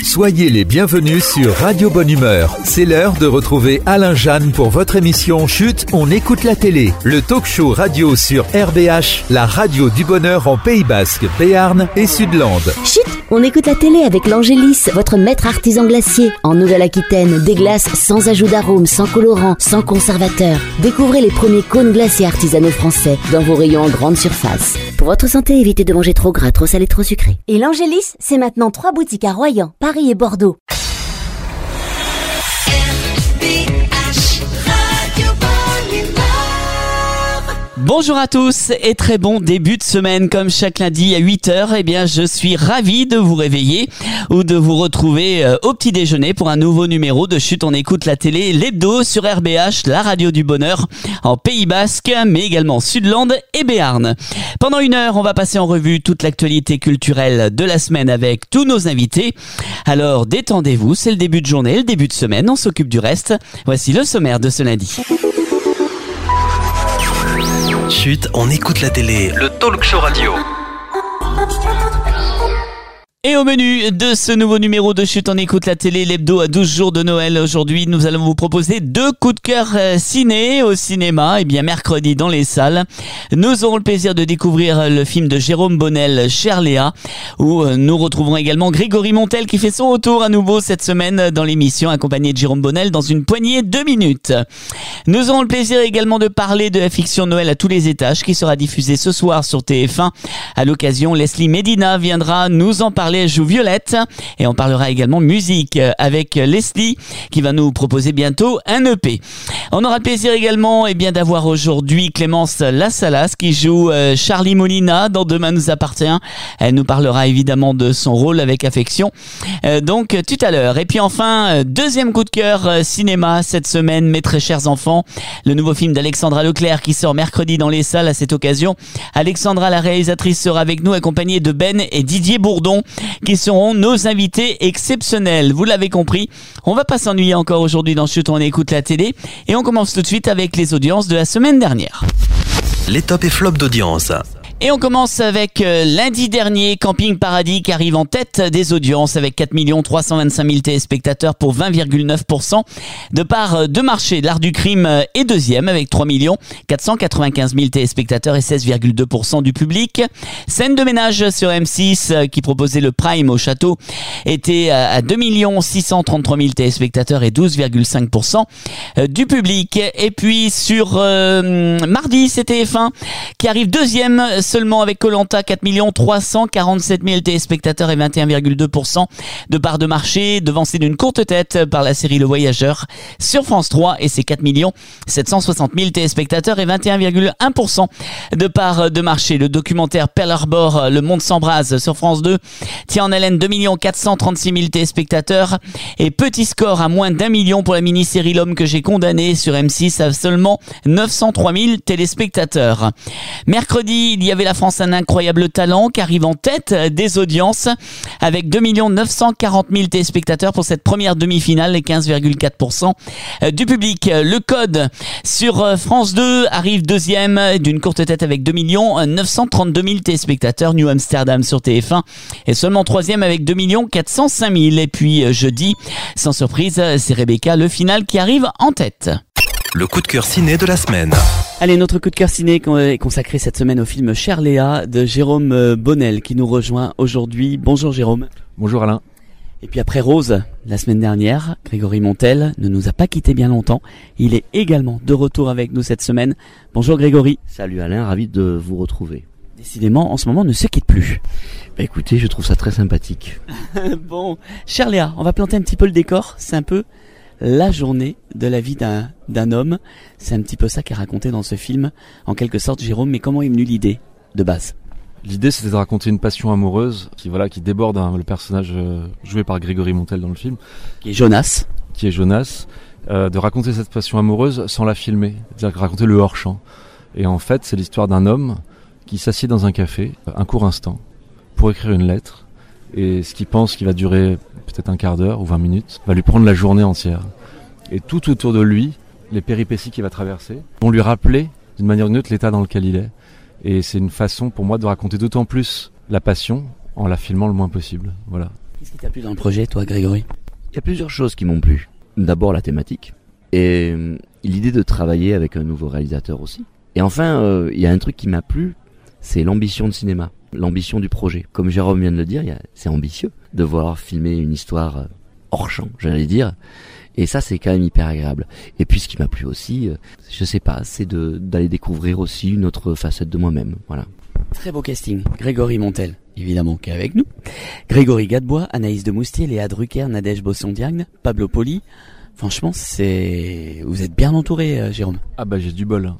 Soyez les bienvenus sur Radio Bonne Humeur. C'est l'heure de retrouver Alain Jeanne pour votre émission Chut, on écoute la télé. Le talk show radio sur RBH, la radio du bonheur en Pays Basque, Béarn et Sudland. Chut, on écoute la télé avec l'Angélis, votre maître artisan glacier. En Nouvelle-Aquitaine, des glaces sans ajout d'arôme, sans colorant, sans conservateur. Découvrez les premiers cônes glaciers artisanaux français dans vos rayons en grande surface. Pour votre santé, évitez de manger trop gras, trop salé, trop sucré. Et l'Angélis, c'est maintenant 3 boutiques à Royan, Paris et Bordeaux. Bonjour à tous et très bon début de semaine. Comme chaque lundi à 8h, eh bien, je suis ravi de vous réveiller ou de vous retrouver au petit déjeuner pour un nouveau numéro de Chut, on écoute la télé, l'hebdo sur RBH, la radio du bonheur en Pays Basque, mais également Sudland et Béarn. Pendant 1 heure, on va passer en revue toute l'actualité culturelle de la semaine avec tous nos invités. Alors, détendez-vous, c'est le début de journée, le début de semaine, on s'occupe du reste. Voici le sommaire de ce lundi. Chut, on écoute la télé, le talk show radio. Et au menu de ce nouveau numéro de Chut, on écoute la télé, l'hebdo à 12 jours de Noël. Aujourd'hui, nous allons vous proposer 2 coups de cœur ciné au cinéma. Et bien, mercredi dans les salles, nous aurons le plaisir de découvrir le film de Jérôme Bonnel, Chère Léa, où nous retrouverons également Grégory Montel qui fait son retour à nouveau cette semaine dans l'émission, accompagné de Jérôme Bonnel dans une poignée de minutes. Nous aurons le plaisir également de parler de la fiction Noël à tous les étages qui sera diffusée ce soir sur TF1. À l'occasion, Leslie Medina viendra nous en parler. Elle joue Violette et on parlera également musique avec Leslie qui va nous proposer bientôt un EP. On aura le plaisir également d'avoir aujourd'hui Clémence Lassalas qui joue Charlie Molina dans Demain nous appartient. Elle nous parlera évidemment de son rôle avec affection. Donc tout à l'heure. Et puis enfin, deuxième coup de cœur cinéma cette semaine, mes très chers enfants, le nouveau film d'Alexandra Leclerc qui sort mercredi dans les salles. À cette occasion, Alexandra la réalisatrice sera avec nous accompagnée de Ben et Didier Bourdon qui seront nos invités exceptionnels. Vous l'avez compris, on va pas s'ennuyer encore aujourd'hui dans Chut, on écoute la télé et on commence tout de suite avec les audiences de la semaine dernière. Les tops et flops d'audience. Et on commence avec lundi dernier, Camping Paradis qui arrive en tête des audiences avec 4 325 000 téléspectateurs pour 20,9%. De part de marché, L'Art du Crime est deuxième avec 3 495 000 téléspectateurs et 16,2% du public. Scène de ménage sur M6 qui proposait le Prime au château était à 2 633 000 téléspectateurs et 12,5% du public. Et puis sur mardi, c'était TF1 qui arrive deuxième seulement avec Koh-Lanta, 4 347 000 téléspectateurs et 21,2% de part de marché, devancé d'une courte tête par la série Le Voyageur sur France 3 et ses 4 760 000 téléspectateurs et 21,1% de part de marché. Le documentaire Pearl Harbor, Le Monde s'embrase sur France 2 tient en haleine 2 436 000 téléspectateurs et petit score à moins d'1 million pour la mini-série L'Homme que j'ai condamné sur M6 à seulement 903 000 téléspectateurs. Mercredi, il y avait La France un incroyable talent qui arrive en tête des audiences avec 2 940 000 téléspectateurs pour cette première demi-finale et 15,4% du public. Le Code sur France 2 arrive deuxième d'une courte tête avec 2 932 000 téléspectateurs. New Amsterdam sur TF1 est seulement troisième avec 2 405 000. Et puis jeudi, sans surprise, c'est Rebecca, le final qui arrive en tête. Le coup de cœur ciné de la semaine. Allez, notre coup de cœur ciné est consacré cette semaine au film Chère Léa de Jérôme Bonnel qui nous rejoint aujourd'hui. Bonjour Jérôme. Bonjour Alain. Et puis après Rose, la semaine dernière, Grégory Montel ne nous a pas quitté bien longtemps. Il est également de retour avec nous cette semaine. Bonjour Grégory. Salut Alain, ravi de vous retrouver. Décidément, en ce moment, on ne se quitte plus. Bah écoutez, je trouve ça très sympathique. Bon, Chère Léa, on va planter un petit peu le décor. C'est un peu la journée de la vie d'un homme. C'est un petit peu ça qu'est raconté dans ce film, en quelque sorte, Jérôme. Mais comment est venue l'idée de base ? L'idée, c'était de raconter une passion amoureuse qui déborde le personnage joué par Grégory Montel dans le film. Qui est Jonas. De raconter cette passion amoureuse sans la filmer, c'est-à-dire raconter le hors-champ. Et en fait, c'est l'histoire d'un homme qui s'assied dans un café, un court instant, pour écrire une lettre. Et ce qu'il pense qui va durer peut-être un quart d'heure ou 20 minutes, va lui prendre la journée entière. Et tout autour de lui, les péripéties qu'il va traverser, vont lui rappeler d'une manière ou d'une autre l'état dans lequel il est. Et c'est une façon pour moi de raconter d'autant plus la passion en la filmant le moins possible. Voilà. Qu'est-ce qui t'a plu dans le projet, toi, Grégory ? Il y a plusieurs choses qui m'ont plu. D'abord la thématique et l'idée de travailler avec un nouveau réalisateur aussi. Et enfin, il y a un truc qui m'a plu, c'est l'ambition de cinéma, l'ambition du projet. Comme Jérôme vient de le dire, c'est ambitieux de voir filmer une histoire hors champ, j'allais dire. Et ça, c'est quand même hyper agréable. Et puis, ce qui m'a plu aussi, je sais pas, c'est d'aller découvrir aussi une autre facette de moi-même. Voilà. Très beau casting. Grégory Montel, évidemment, qui est avec nous. Grégory Gadebois, Anaïs de Moustier, Léa Drucker, Nadège Bosson-Diagne, Pablo Poli. Franchement, vous êtes bien entouré, Jérôme. Ah bah j'ai du bol.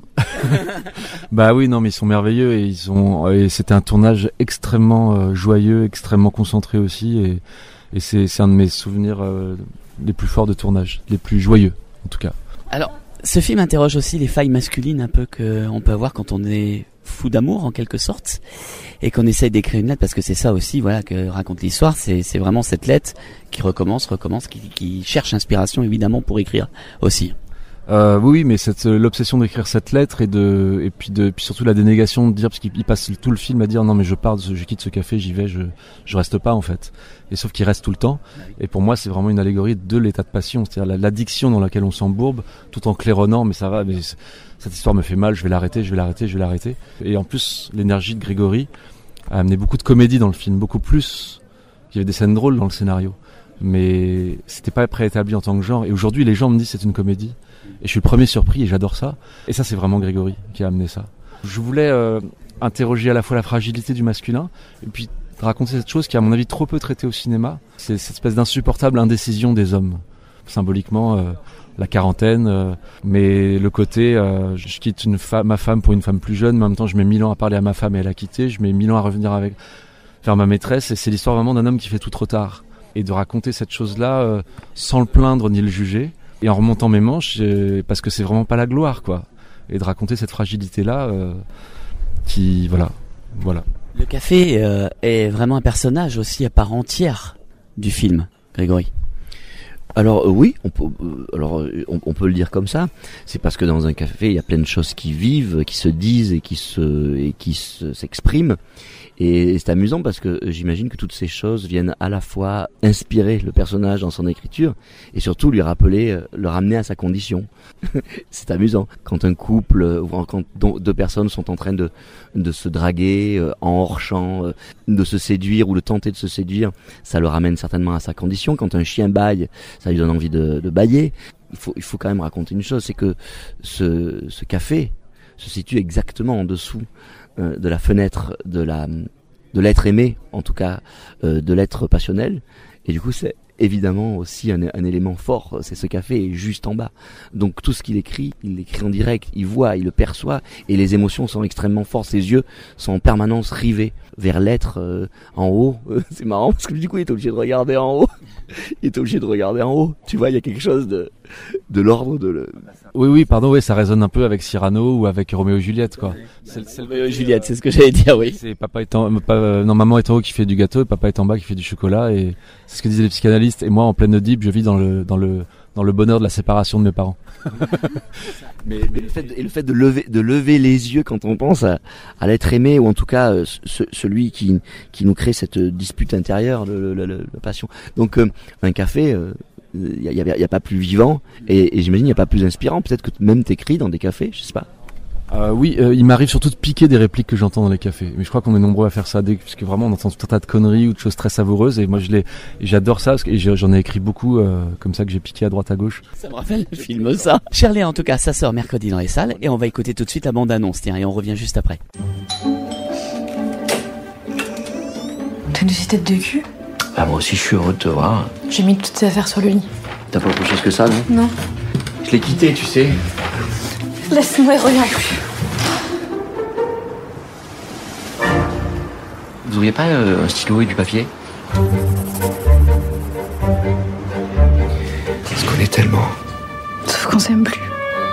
Bah oui, non mais ils sont merveilleux et c'était un tournage extrêmement joyeux, extrêmement concentré aussi et c'est un de mes souvenirs les plus forts de tournage, les plus joyeux en tout cas. Alors, ce film interroge aussi les failles masculines un peu qu'on peut avoir quand on est fou d'amour en quelque sorte et qu'on essaye d'écrire une lettre, parce que c'est ça aussi, voilà, que raconte l'histoire, c'est vraiment cette lettre qui recommence, qui cherche inspiration évidemment pour écrire aussi. Oui, mais l'obsession d'écrire cette lettre et puis surtout la dénégation de dire, parce qu'il passe tout le film à dire non mais je pars, je quitte ce café, j'y vais, je reste pas en fait. Et sauf qu'il reste tout le temps. Et pour moi c'est vraiment une allégorie de l'état de passion, c'est-à-dire l'addiction dans laquelle on s'embourbe, tout en claironnant, mais ça va, mais cette histoire me fait mal, je vais l'arrêter. Et en plus l'énergie de Grégory a amené beaucoup de comédie dans le film, beaucoup plus. Il y avait des scènes drôles dans le scénario, mais c'était pas préétabli en tant que genre. Et aujourd'hui les gens me disent c'est une comédie. Et je suis le premier surpris et j'adore ça. Et ça, c'est vraiment Grégory qui a amené ça. Je voulais interroger à la fois la fragilité du masculin et puis raconter cette chose qui est à mon avis trop peu traitée au cinéma. C'est cette espèce d'insupportable indécision des hommes. Symboliquement, la quarantaine, mais le côté je quitte ma femme pour une femme plus jeune, mais en même temps je mets 1000 ans à parler à ma femme et elle a quitté, je mets 1000 ans à revenir vers ma maîtresse, et c'est l'histoire vraiment d'un homme qui fait tout trop tard. Et de raconter cette chose-là sans le plaindre ni le juger. Et en remontant mes manches, parce que c'est vraiment pas la gloire, quoi. Et de raconter cette fragilité-là, voilà. Le café est vraiment un personnage aussi à part entière du film, Grégory. Alors oui, on peut le dire comme ça. C'est parce que dans un café, il y a plein de choses qui vivent, qui se disent et qui s'expriment. Et c'est amusant parce que j'imagine que toutes ces choses viennent à la fois inspirer le personnage dans son écriture et surtout le ramener à sa condition. C'est amusant. Quand un couple ou quand deux personnes sont en train de se draguer en hors-champ, de se séduire ou de tenter de se séduire, ça le ramène certainement à sa condition. Quand un chien bâille, ça lui donne envie de bâiller. Il faut quand même raconter une chose, c'est que ce café se situe exactement en dessous de la fenêtre de l'être aimé, en tout cas de l'être passionnel, et du coup c'est évidemment aussi un élément fort, c'est ce café est juste en bas, donc tout ce qu'il écrit, il l'écrit en direct, il voit, il le perçoit, et les émotions sont extrêmement fortes, ses yeux sont en permanence rivés vers l'être en haut. C'est marrant parce que du coup il est obligé de regarder en haut, tu vois, il y a quelque chose de l'ordre de Oui, pardon, ça résonne un peu avec Cyrano ou avec Roméo et Juliette, quoi. C'est Roméo et Juliette, c'est ce que j'allais dire, oui. C'est maman est en haut qui fait du gâteau et papa est en bas qui fait du chocolat, et c'est ce que disaient les psychanalystes, et moi en pleine Oedipe, je vis dans le bonheur de la séparation de mes parents. mais le fait de lever les yeux quand on pense à l'être aimé, ou en tout cas celui qui nous crée cette dispute intérieure, la passion. Donc un café, il y a pas plus vivant, et j'imagine il y a pas plus inspirant. Peut-être que même t'écris dans des cafés, je sais pas. Oui, il m'arrive surtout de piquer des répliques que j'entends dans les cafés. Mais je crois qu'on est nombreux à faire ça, parce que vraiment on entend tout un tas de conneries ou de choses très savoureuses. Et moi j'adore ça, et j'en ai écrit beaucoup comme ça, que j'ai piqué à droite à gauche. Ça me rappelle le film, ça. Shirley, en tout cas, ça sort mercredi dans les salles, et on va écouter tout de suite la bande-annonce. Tiens, et on revient juste après. T'as une tête de cul? Ah, moi aussi je suis heureux de te voir. J'ai mis toutes tes affaires sur le lit. T'as pas autre chose que ça, non? Non. Je l'ai quitté, tu sais. Laisse-moi et reviens plus. Vous auriez pas un stylo et du papier? On se connaît tellement. Sauf qu'on s'aime plus.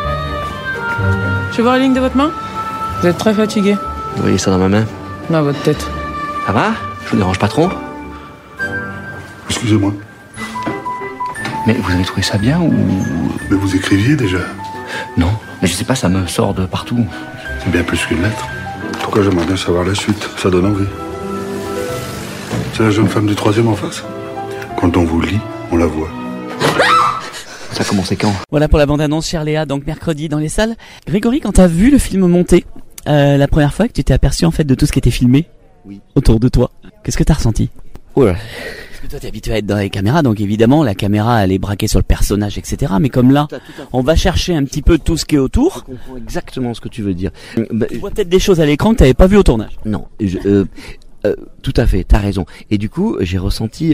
Je vais voir la ligne de votre main. Vous êtes très fatigué. Vous voyez ça dans ma main? Dans votre tête. Ça va? Je vous dérange pas trop? Excusez-moi. Mais vous avez trouvé ça bien ou... Mais vous écriviez déjà? Non, mais je sais pas, ça me sort de partout. C'est bien plus qu'une lettre. Pourquoi j'aimerais bien savoir la suite? Ça donne envie. C'est la jeune femme du 3e en face? Quand on vous lit, on la voit. Ça a commencé quand? Voilà pour la bande-annonce, chère Léa, donc mercredi dans les salles. Grégory, quand t'as vu le film monter, la première fois que tu t'es aperçu en fait de tout ce qui était filmé autour de toi, qu'est-ce que t'as ressenti? Ouais. Parce que toi t'es habitué à être dans les caméras, donc évidemment la caméra elle est braquée sur le personnage, etc. Mais comme là, on va chercher un petit peu tout ce qui est autour. Je comprends exactement ce que tu veux dire. Tu vois peut-être des choses à l'écran que t'avais pas vu au tournage. Non, tout à fait, t'as raison. Et du coup, j'ai ressenti,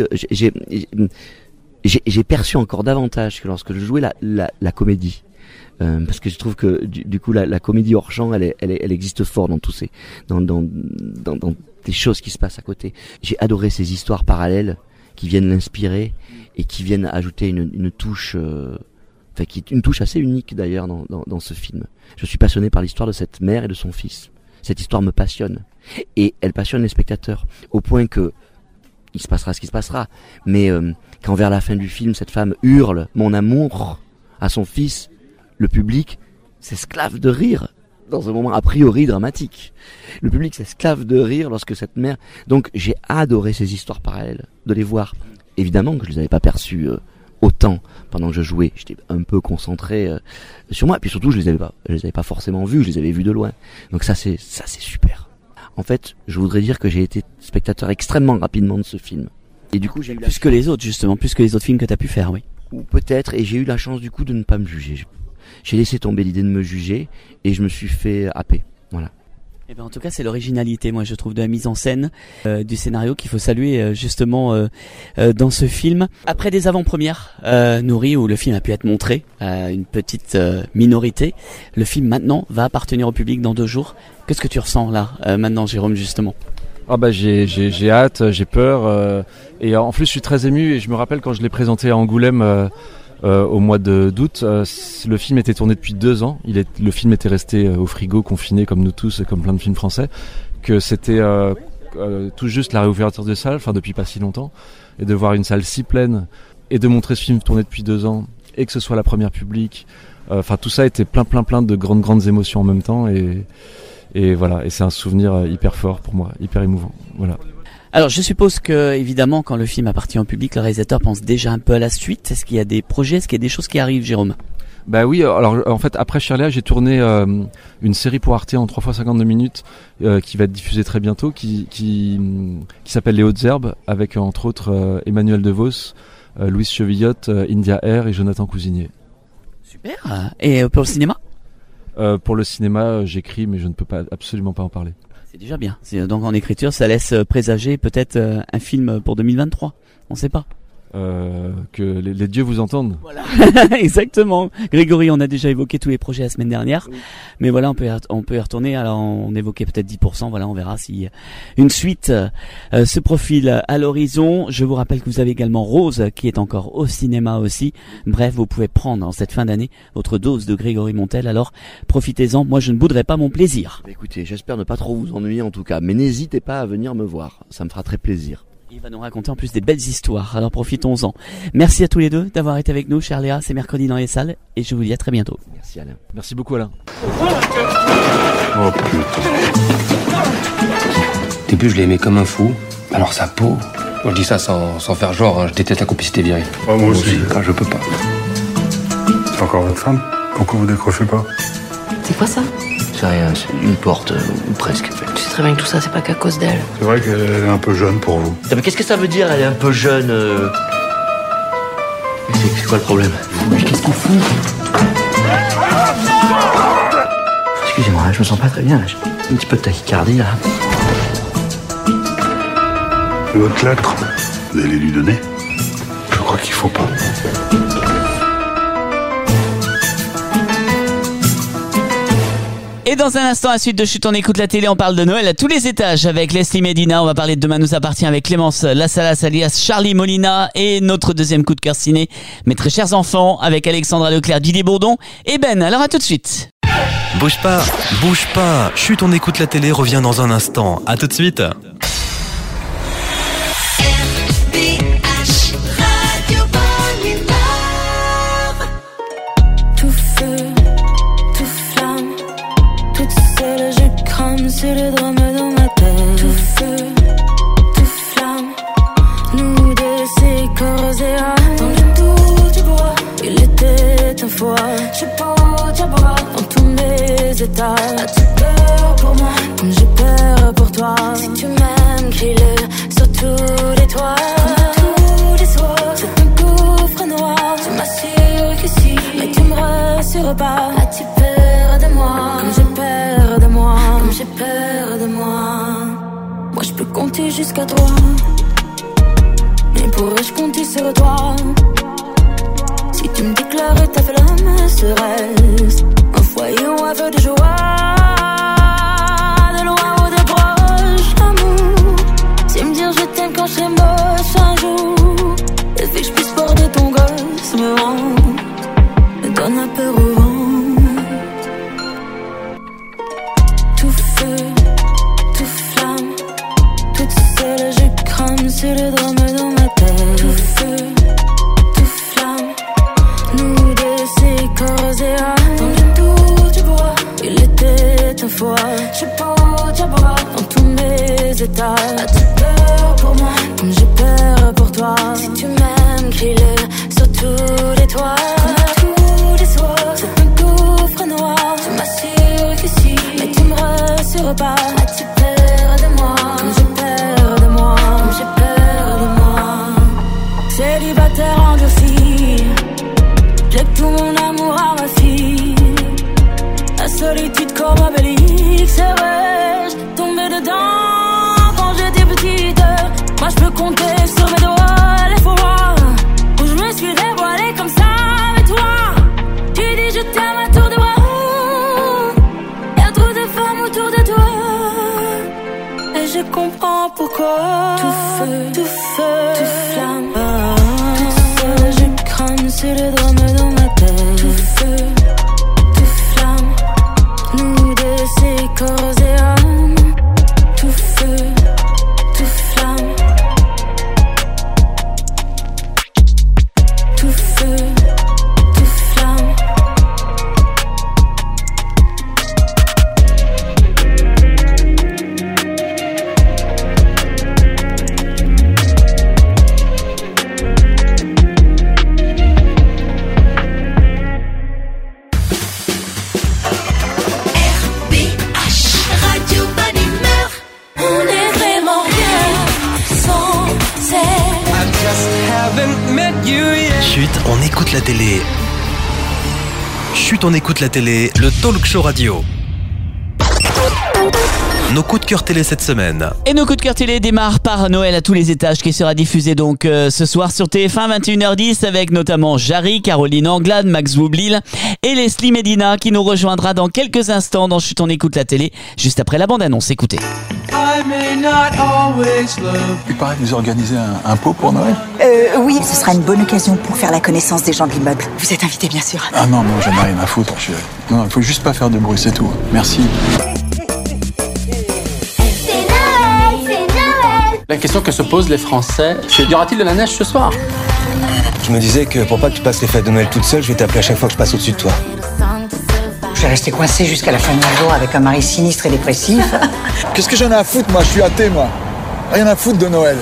j'ai perçu encore davantage que lorsque je jouais la comédie. Parce que je trouve que du coup la comédie hors champ elle existe fort dans tous ces dans des choses qui se passent à côté. J'ai adoré ces histoires parallèles qui viennent l'inspirer et qui viennent ajouter une touche qui est une touche assez unique d'ailleurs dans ce film. Je suis passionné par l'histoire de cette mère et de son fils. Cette histoire me passionne et elle passionne les spectateurs au point que il se passera ce qui se passera, mais quand vers la fin du film cette femme hurle mon amour à son fils, le public s'esclave de rire dans un moment a priori dramatique. Le public s'esclave de rire lorsque cette mère... Donc j'ai adoré ces histoires parallèles, de les voir. Évidemment que je les avais pas perçues autant pendant que je jouais. J'étais un peu concentré sur moi, puis surtout je les avais pas forcément vus, je les avais vus de loin. Donc ça c'est super. En fait, je voudrais dire que j'ai été spectateur extrêmement rapidement de ce film. Et du coup j'ai eu plus que les autres justement, plus que les autres films que t'as pu faire, oui. Ou peut-être, et j'ai eu la chance du coup de ne pas me juger. J'ai laissé tomber l'idée de me juger et je me suis fait happer. Voilà. Eh ben en tout cas c'est l'originalité, moi je trouve, de la mise en scène, du scénario qu'il faut saluer justement dans ce film. Après des avant-premières nourries où le film a pu être montré à une petite minorité, le film maintenant va appartenir au public dans 2 jours. Qu'est-ce que tu ressens là maintenant, Jérôme, justement? Ah bah j'ai hâte, j'ai peur et en plus je suis très ému et je me rappelle quand je l'ai présenté à Angoulême au mois d'août, le film était tourné depuis 2 ans. Le film était resté au frigo, confiné comme nous tous, comme plein de films français. Que c'était tout juste la réouverture de salle, enfin depuis pas si longtemps, et de voir une salle si pleine et de montrer ce film tourné depuis 2 ans et que ce soit la première publique. Enfin tout ça était plein de grandes émotions en même temps et voilà. Et c'est un souvenir hyper fort pour moi, hyper émouvant. Voilà. Alors je suppose que évidemment quand le film appartient au public, le réalisateur pense déjà un peu à la suite. Est-ce qu'il y a des projets, est-ce qu'il y a des choses qui arrivent, Jérôme? Bah oui, alors en fait après Shirley j'ai tourné une série pour Arte en 3 x 52 minutes qui va être diffusée très bientôt, qui s'appelle Les Hautes Herbes, avec entre autres Emmanuel DeVos, Louise Chevillotte, India Air et Jonathan Cousinier. Super. Et pour le cinéma? Pour le cinéma j'écris mais je ne peux absolument pas en parler. C'est déjà bien. Donc en écriture, ça laisse présager peut-être un film pour 2023. On sait pas. Que les dieux vous entendent. Voilà. Exactement. Grégory, on a déjà évoqué tous les projets la semaine dernière. Oui. Mais voilà, on peut y retourner. Alors on évoquait peut-être 10%. Voilà, on verra si une suite se profile à l'horizon. Je vous rappelle que vous avez également Rose qui est encore au cinéma aussi. Bref, vous pouvez prendre en cette fin d'année votre dose de Grégory Montel. Alors profitez-en. Moi, je ne bouderai pas mon plaisir. Écoutez, j'espère ne pas trop vous ennuyer en tout cas. Mais n'hésitez pas à venir me voir. Ça me fera très plaisir. Il va nous raconter en plus des belles histoires, alors profitons-en. Merci à tous les deux d'avoir été avec nous, chère Léa, c'est mercredi dans les salles, et je vous dis à très bientôt. Merci Alain. Merci beaucoup Alain. Oh putain. Au début je l'aimais comme un fou, alors sa peau... Moi je dis ça sans faire genre, hein. Je déteste la complicité virile. Oh, moi aussi, je peux pas. C'est encore votre femme? Pourquoi vous décrochez pas? C'est quoi ça? C'est rien, c'est une porte, ou presque. Tu sais très bien que tout ça, c'est pas qu'à cause d'elle. C'est vrai qu'elle est un peu jeune pour vous. Mais qu'est-ce que ça veut dire, elle est un peu jeune C'est quoi le problème? Mais qu'est-ce qu'on fout? Excusez-moi, je me sens pas très bien, là. J'ai un petit peu de tachycardie, là. Et votre lettre, vous allez lui donner? Je crois qu'il faut pas. Et dans un instant, à la suite de Chut, on écoute la télé, on parle de Noël à tous les étages avec Leslie Medina. On va parler de Demain nous appartient avec Clémence Lassalas alias Charlie Molina et notre deuxième coup de cœur ciné, Mes très chers enfants, avec Alexandra Leclerc, Didier Bourdon et Ben. Alors à tout de suite. Bouge pas. Chut, on écoute la télé, revient dans un instant. À tout de suite. C'est le drame dans ma tête. Tout feu, tout flamme. Nous deux, c'est comme Je peux t'avoir dans tous mes états. As-tu peur pour moi comme j'ai peur pour toi? Si tu m'aimes, crie-le sur tous les toits. Comme tous les soirs, c'est un gouffre noir. Tu m'assures que si, mais tu me rassures pas. As-tu peur de moi comme j'ai peur de moi? Comme j'ai peur de moi. Moi je peux compter jusqu'à 3. Mais pourrais-je compter sur toi? Si tu me déclarais ta flamme, serait-ce un foyer ou un feu de joie? De loin ou de proche, amour. Si me dire je t'aime quand j'ai moche un jour. Le fait que je puisse porter ton gosse me hante, me donne un peu au vent. Tout feu, tout flamme, toute seule je crame sur le drame dans ma tête. Tout feu, tout flamme, nous deux c'est corps et âme. Dans le doute je bois, il était une fois. Je peux t'avoir dans tous mes états. As-tu peur pour moi comme j'ai peur pour toi? Si tu m'aimes, crie-le sur tous les toits. Comme tous les soirs, c'est un gouffre noir. Tu m'assures que si, mais tu me rassures pas. As-tu peur de moi comme j'ai peur de moi? Comme j'ai peur de moi. Célibataire endurci, j'ai tout mon amour à ma fille. La solitude comme obélique, c'est vrai, j'ai tombé dedans quand j'étais petite. Moi je peux compter sur mes doigts les fois où je me suis dévoilée comme ça avec toi. Tu dis je t'aime à tour de bras, y'a trop de femmes autour de toi. Et je comprends pourquoi. Tout feu, tout flamme, toute seule je crame sur le drame dans ma tête. Tout feu, tout flamme, nous deux c'est corps et âme. Tout feu, tout flamme, tout feu, tout flamme. Chut, on écoute la télé. Chut, on écoute la télé, le talk show radio. Nos coups de cœur télé cette semaine. Et nos coups de cœur télé démarrent par Noël à tous les étages qui sera diffusé donc ce soir sur TF1 21h10 avec notamment Jarry, Caroline Anglade, Max Boublil et Leslie Medina qui nous rejoindra dans quelques instants dans Chut on écoute la télé juste après la bande-annonce. Écoutez. Il paraît que vous organisez un pot pour Noël? Oui, ce sera une bonne occasion pour faire la connaissance des gens de l'immeuble. Vous êtes invité bien sûr. Ah non, j'en ai rien à foutre. Non, il faut juste pas faire de bruit, c'est tout. Merci. La question que se posent les Français, c'est y aura-t-il de la neige ce soir? Je me disais que pour pas que tu passes les fêtes de Noël toute seule, je vais t'appeler à chaque fois que je passe au-dessus de toi. Je vais rester coincée jusqu'à la fin de mon jour avec un mari sinistre et dépressif. Qu'est-ce que j'en ai à foutre, moi? Je suis athée, moi. Rien à foutre de Noël.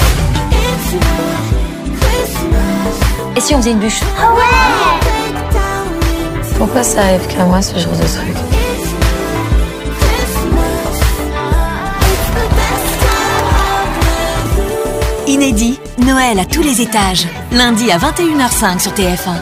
Et si on faisait une bûche? Ah ouais! Pourquoi ça arrive qu'à moi ce genre de truc? Inédit, Noël à tous les étages. Lundi à 21h05 sur TF1.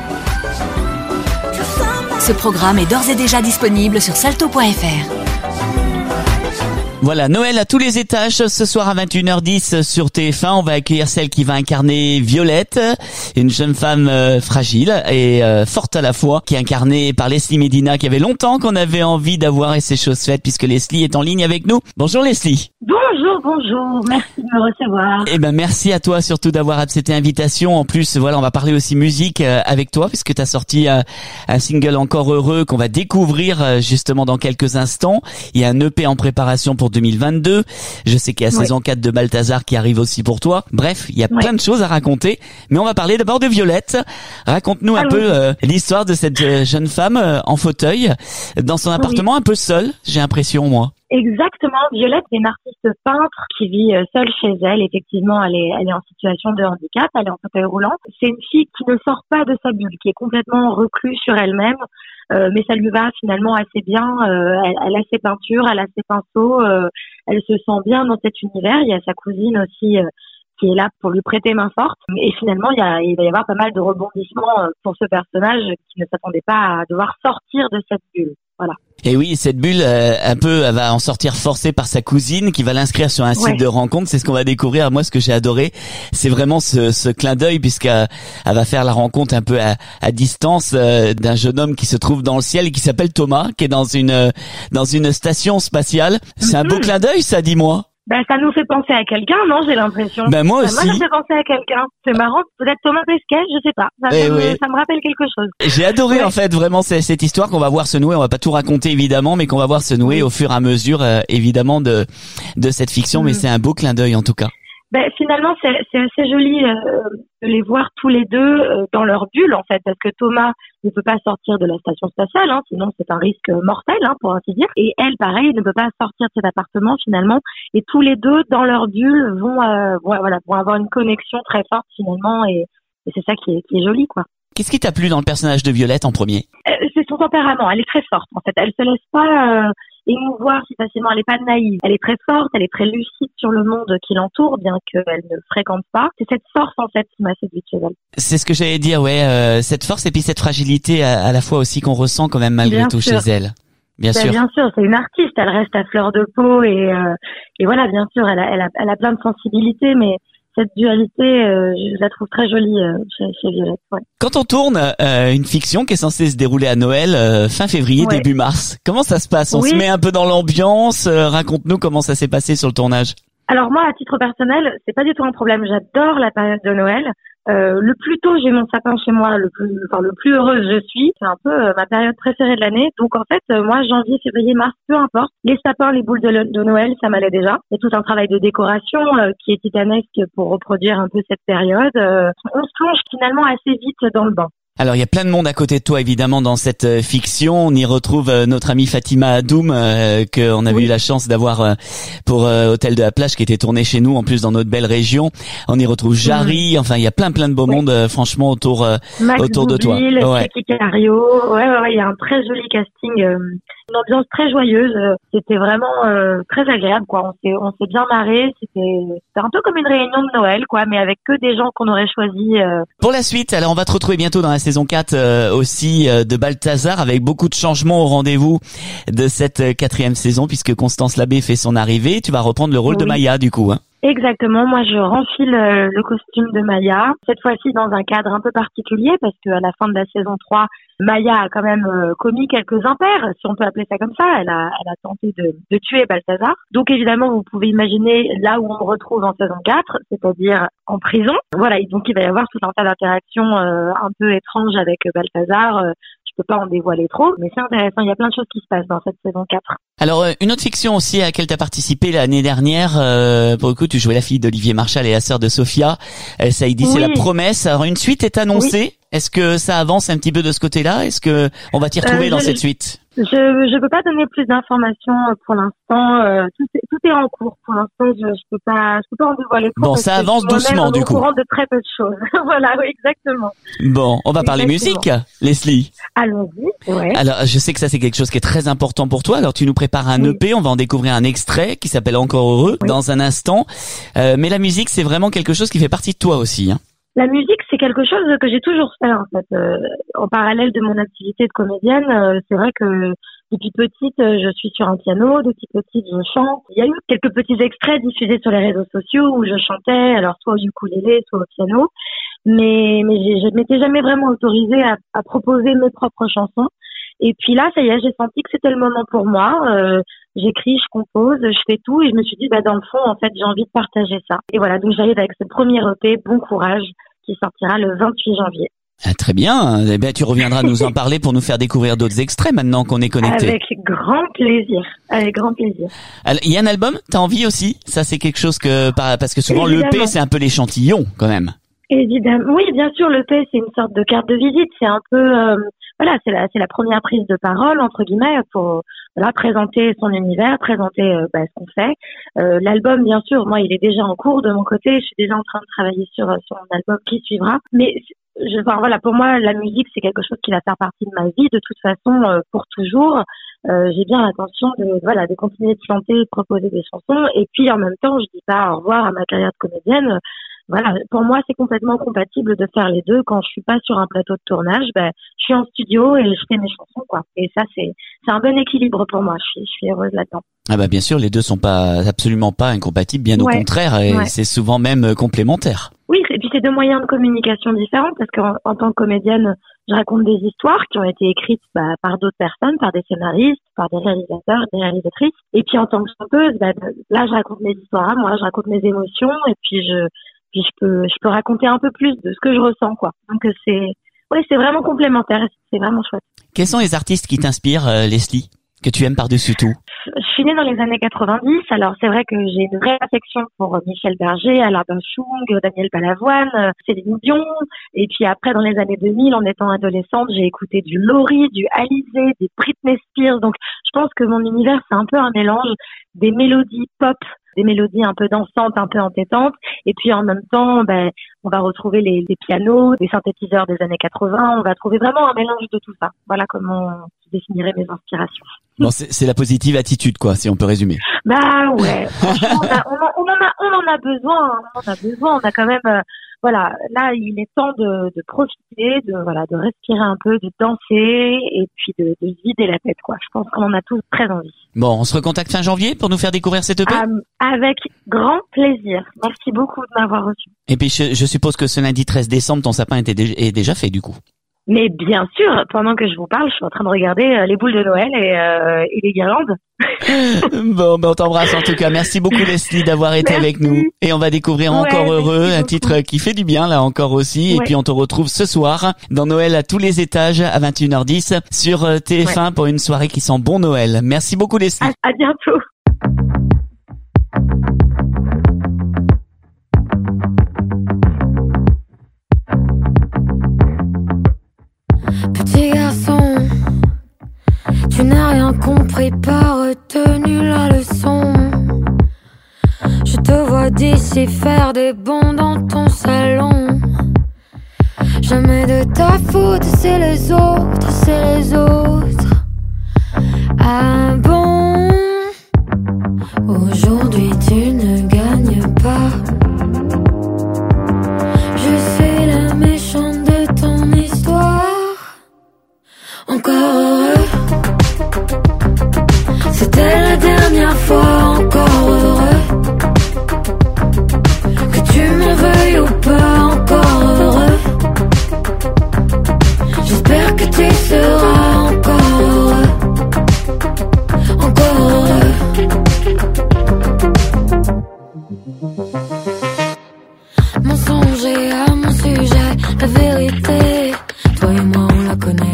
Ce programme est d'ores et déjà disponible sur salto.fr. Voilà, Noël à tous les étages, ce soir à 21h10 sur TF1. On va accueillir celle qui va incarner Violette, une jeune femme fragile et forte à la fois, qui est incarnée par Leslie Medina, qui avait longtemps qu'on avait envie d'avoir et c'est chose faite puisque Leslie est en ligne avec nous. Bonjour Leslie. Bonjour, merci de me recevoir. Eh ben merci à toi surtout d'avoir accepté l'invitation. En plus, voilà, on va parler aussi musique avec toi puisque tu as sorti un single Encore heureux qu'on va découvrir justement dans quelques instants. Il y a un EP en préparation pour pour 2022. Je sais qu'il y a saison 4 de Balthazar qui arrive aussi pour toi. Bref, il y a plein de choses à raconter. Mais on va parler d'abord de Violette. Raconte-nous un peu l'histoire de cette jeune femme en fauteuil dans son appartement un peu seule, j'ai l'impression moi. Exactement. Violette est une artiste peintre qui vit seule chez elle. Effectivement, elle est en situation de handicap, elle est en fauteuil roulant. C'est une fille qui ne sort pas de sa bulle, qui est complètement recluse sur elle-même, mais ça lui va finalement assez bien. Elle a ses peintures, elle a ses pinceaux, elle se sent bien dans cet univers. Il y a sa cousine aussi qui est là pour lui prêter main forte. Et finalement, il va y avoir pas mal de rebondissements pour ce personnage qui ne s'attendait pas à devoir sortir de cette bulle. Voilà. Et oui, cette bulle, elle va en sortir forcée par sa cousine qui va l'inscrire sur un site de rencontre. C'est ce qu'on va découvrir. Moi, ce que j'ai adoré, c'est vraiment ce clin d'œil puisqu'elle va faire la rencontre un peu à distance d'un jeune homme qui se trouve dans le ciel et qui s'appelle Thomas, qui est dans une station spatiale. C'est un beau clin d'œil, ça, dis-moi. Ben, ça nous fait penser à quelqu'un, non, j'ai l'impression. Ben, moi aussi. Moi, ça fait penser à quelqu'un. C'est marrant. Peut-être Thomas Pesquet, je sais pas. Ça me rappelle quelque chose. J'ai adoré, en fait, vraiment, cette histoire qu'on va voir se nouer. On va pas tout raconter, évidemment, mais qu'on va voir se nouer au fur et à mesure, évidemment, de cette fiction. Mais c'est un beau clin d'œil, en tout cas. Ben, finalement, c'est assez joli de les voir tous les deux dans leur bulle, en fait, parce que Thomas ne peut pas sortir de la station spatiale, sinon c'est un risque mortel, pour ainsi dire. Et elle, pareil, ne peut pas sortir de cet appartement, finalement. Et tous les deux, dans leur bulle, vont avoir une connexion très forte, finalement, et c'est ça qui est joli, quoi. Qu'est-ce qui t'a plu dans le personnage de Violette en premier? C'est son tempérament. Elle est très forte, en fait. Elle se laisse pas émouvoir si facilement. Elle est pas naïve. Elle est très forte. Elle est très lucide sur le monde qui l'entoure, bien qu'elle ne fréquente pas. C'est cette force, en fait, qui m'a séduite chez elle. C'est ce que j'allais dire, cette force et puis cette fragilité à la fois aussi qu'on ressent quand même malgré tout chez elle. Bien sûr. Bien sûr, c'est une artiste. Elle reste à fleur de peau et voilà, bien sûr, elle a plein de sensibilité, mais cette dualité, je la trouve très jolie chez Violette. Ouais. Quand on tourne une fiction qui est censée se dérouler à Noël, fin février, début mars, comment ça se passe? On se met un peu dans l'ambiance. Raconte-nous comment ça s'est passé sur le tournage. Alors moi, à titre personnel, c'est pas du tout un problème. J'adore la période de Noël. Le plus tôt j'ai mon sapin chez moi, le plus heureuse je suis. C'est un peu ma période préférée de l'année. Donc en fait, moi, janvier, février, mars, peu importe. Les sapins, les boules de Noël, ça m'allait déjà. Il y a tout un travail de décoration qui est titanesque pour reproduire un peu cette période. On se plonge finalement assez vite dans le bain. Alors il y a plein de monde à côté de toi évidemment dans cette fiction. On y retrouve notre amie Fatima Adoum qu'on avait eu la chance d'avoir pour Hôtel de la Plage qui était tourné chez nous en plus dans notre belle région. On y retrouve Jarry. Enfin il y a plein de beau monde franchement autour de toi. Ouais. Cario. Ouais, il y a un très joli casting. Une ambiance très joyeuse. C'était vraiment très agréable quoi. On s'est bien marré. C'était un peu comme une réunion de Noël quoi, mais avec que des gens qu'on aurait choisis. Pour la suite, alors on va te retrouver bientôt dans la saison 4 aussi de Balthazar avec beaucoup de changements au rendez-vous de cette 4e saison puisque Constance Labbé fait son arrivée. Tu vas reprendre le rôle de Maya du coup. Exactement, moi je renfile le costume de Maya, cette fois-ci dans un cadre un peu particulier parce qu'à la fin de la saison 3, Maya a quand même commis quelques impairs, si on peut appeler ça comme ça. Elle a tenté de tuer Balthazar. Donc évidemment, vous pouvez imaginer là où on me retrouve en saison 4, c'est-à-dire en prison. Voilà, et donc il va y avoir tout un tas d'interactions un peu étranges avec Balthazar. Je peux pas en dévoiler trop, mais c'est intéressant. Il y a plein de choses qui se passent dans cette saison 4. Alors, une autre fiction aussi à laquelle tu as participé l'année dernière, pour le coup, tu jouais la fille d'Olivier Marchal et la sœur de Sophia. Saïdi, c'est La Promesse. Alors, une suite est annoncée. Oui. Est-ce que ça avance un petit peu de ce côté-là? Est-ce que on va t'y retrouver dans cette suite? Je peux pas donner plus d'informations pour l'instant. Tout est en cours. Pour l'instant, je peux pas en dévoiler trop. Bon, ça avance doucement du coup. Au courant de très peu de choses. Voilà, oui, exactement. Bon, on va parler musique, Leslie. Allons-y. Ouais. Alors, je sais que ça c'est quelque chose qui est très important pour toi. Alors, tu nous prépares un EP. On va en découvrir un extrait qui s'appelle Encore heureux dans un instant. Mais la musique, c'est vraiment quelque chose qui fait partie de toi aussi. La musique, c'est quelque chose que j'ai toujours fait, en fait. En parallèle de mon activité de comédienne, c'est vrai que depuis petite, je suis sur un piano. Depuis petite, je chante. Il y a eu quelques petits extraits diffusés sur les réseaux sociaux où je chantais, alors soit au ukulélé, soit au piano. Mais je m'étais jamais vraiment autorisée à proposer mes propres chansons. Et puis là, ça y est, j'ai senti que c'était le moment pour moi. J'écris, je compose, je fais tout et je me suis dit, dans le fond, en fait, j'ai envie de partager ça. Et voilà, donc j'arrive avec ce premier EP, Bon Courage, qui sortira le 28 janvier. Ah, très bien. Eh ben, tu reviendras nous en parler pour nous faire découvrir d'autres extraits maintenant qu'on est connectés. Avec grand plaisir. Avec grand plaisir. Alors, il y a un album, t'as envie aussi? Ça, c'est quelque chose parce que souvent Évidemment. l'EP, c'est un peu l'échantillon, quand même. Évidemment. Oui, bien sûr, l'EP, c'est une sorte de carte de visite. C'est un peu, c'est la première prise de parole, entre guillemets, pour, présenter son univers, présenter, ce qu'on fait. L'album, bien sûr, moi, il est déjà en cours de mon côté. Je suis déjà en train de travailler sur un album qui suivra. Mais, pour moi, la musique, c'est quelque chose qui va faire partie de ma vie, de toute façon, pour toujours. J'ai bien l'intention de continuer de chanter, de proposer des chansons. Et puis, en même temps, je dis pas au revoir à ma carrière de comédienne. Pour moi, c'est complètement compatible de faire les deux. Quand je suis pas sur un plateau de tournage, je suis en studio et je fais mes chansons, quoi. Et ça, c'est un bon équilibre pour moi. Je suis heureuse là-dedans. Ah bah bien sûr, les deux sont absolument pas incompatibles, bien au contraire, et c'est souvent même complémentaire. Oui, et puis c'est deux moyens de communication différents, parce qu'en tant que comédienne, je raconte des histoires qui ont été écrites par d'autres personnes, par des scénaristes, par des réalisateurs, des réalisatrices. Et puis en tant que chanteuse, là, je raconte mes histoires à moi, je raconte mes émotions, et puis je peux raconter un peu plus de ce que je ressens, quoi. Donc c'est vraiment complémentaire, et c'est vraiment chouette. Quels sont les artistes qui t'inspirent, Leslie, que tu aimes par-dessus tout? Je suis née dans les années 90, alors c'est vrai que j'ai une vraie affection pour Michel Berger, Alain Bachung, Daniel Balavoine, Céline Dion, et puis après dans les années 2000, en étant adolescente, j'ai écouté du Laurie, du Alizé, des Britney Spears, donc je pense que mon univers c'est un peu un mélange des mélodies pop, des mélodies un peu dansantes, un peu entêtantes, et puis en même temps, on va retrouver les pianos, des synthétiseurs des années 80, on va trouver vraiment un mélange de tout ça. Voilà comment je définirais mes inspirations. Bon, c'est la positive attitude, quoi, si on peut résumer. Ouais, franchement, on en a besoin, on a quand même, là, il est temps de profiter, de respirer un peu, de danser, et puis de vider la tête, quoi. Je pense qu'on en a tous très envie. Bon, on se recontacte fin janvier pour nous faire découvrir cette EP? Avec grand plaisir. Merci beaucoup de m'avoir reçu. Et puis, je suppose que ce lundi 13 décembre, ton sapin est déjà fait, du coup. Mais bien sûr, pendant que je vous parle, je suis en train de regarder les boules de Noël et les guirlandes. Bon, on t'embrasse en tout cas. Merci beaucoup Leslie d'avoir été avec nous. Et on va découvrir Encore Heureux, un titre qui fait du bien là encore aussi. Et puis on te retrouve ce soir dans Noël à tous les étages à 21h10 sur TF1 pour une soirée qui sent bon Noël. Merci beaucoup Leslie. À bientôt. Petit garçon, tu n'as rien compris, pas retenu la leçon. Je te vois d'ici faire des bonds dans ton salon. Jamais de ta faute, c'est les autres, c'est les autres. Ah bon? Aujourd'hui tu ne gagnes pas. Je suis la méchante de ton histoire. Encore heureux, c'était la dernière fois. Encore heureux, que tu m'en veuilles ou pas. Encore heureux, j'espère que tu seras encore heureux. Encore heureux. Mensonger à mon sujet, la vérité, toi et moi on la connaît.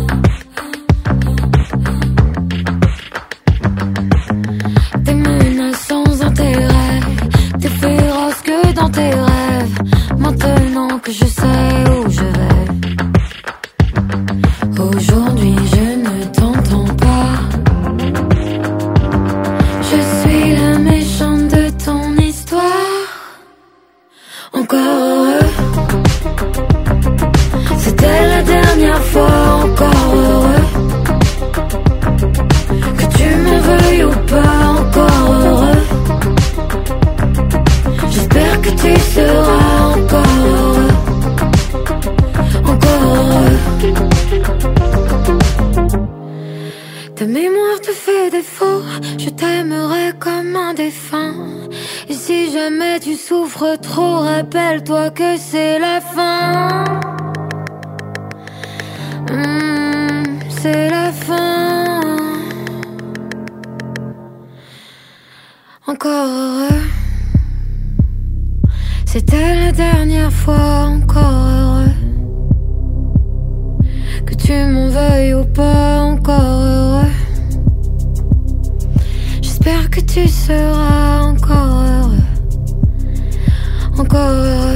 T'es menaces sans intérêt, t'es féroce que dans tes rêves. Maintenant que je sais où je vais, aujourd'hui je ne t'entends pas. Je suis la méchante de ton histoire. Encore heureux, c'était la dernière fois. Encore heureux, que tu m'en veuilles ou pas. Encore heureux, j'espère que tu seras encore heureux. Encore heureux. Ta mémoire te fait défaut, je t'aimerai comme un défunt. Et si jamais tu souffres trop, rappelle-toi que c'est la fin. C'est la fin. Encore heureux, c'était la dernière fois. Encore heureux, seras encore heureux. Encore heureux.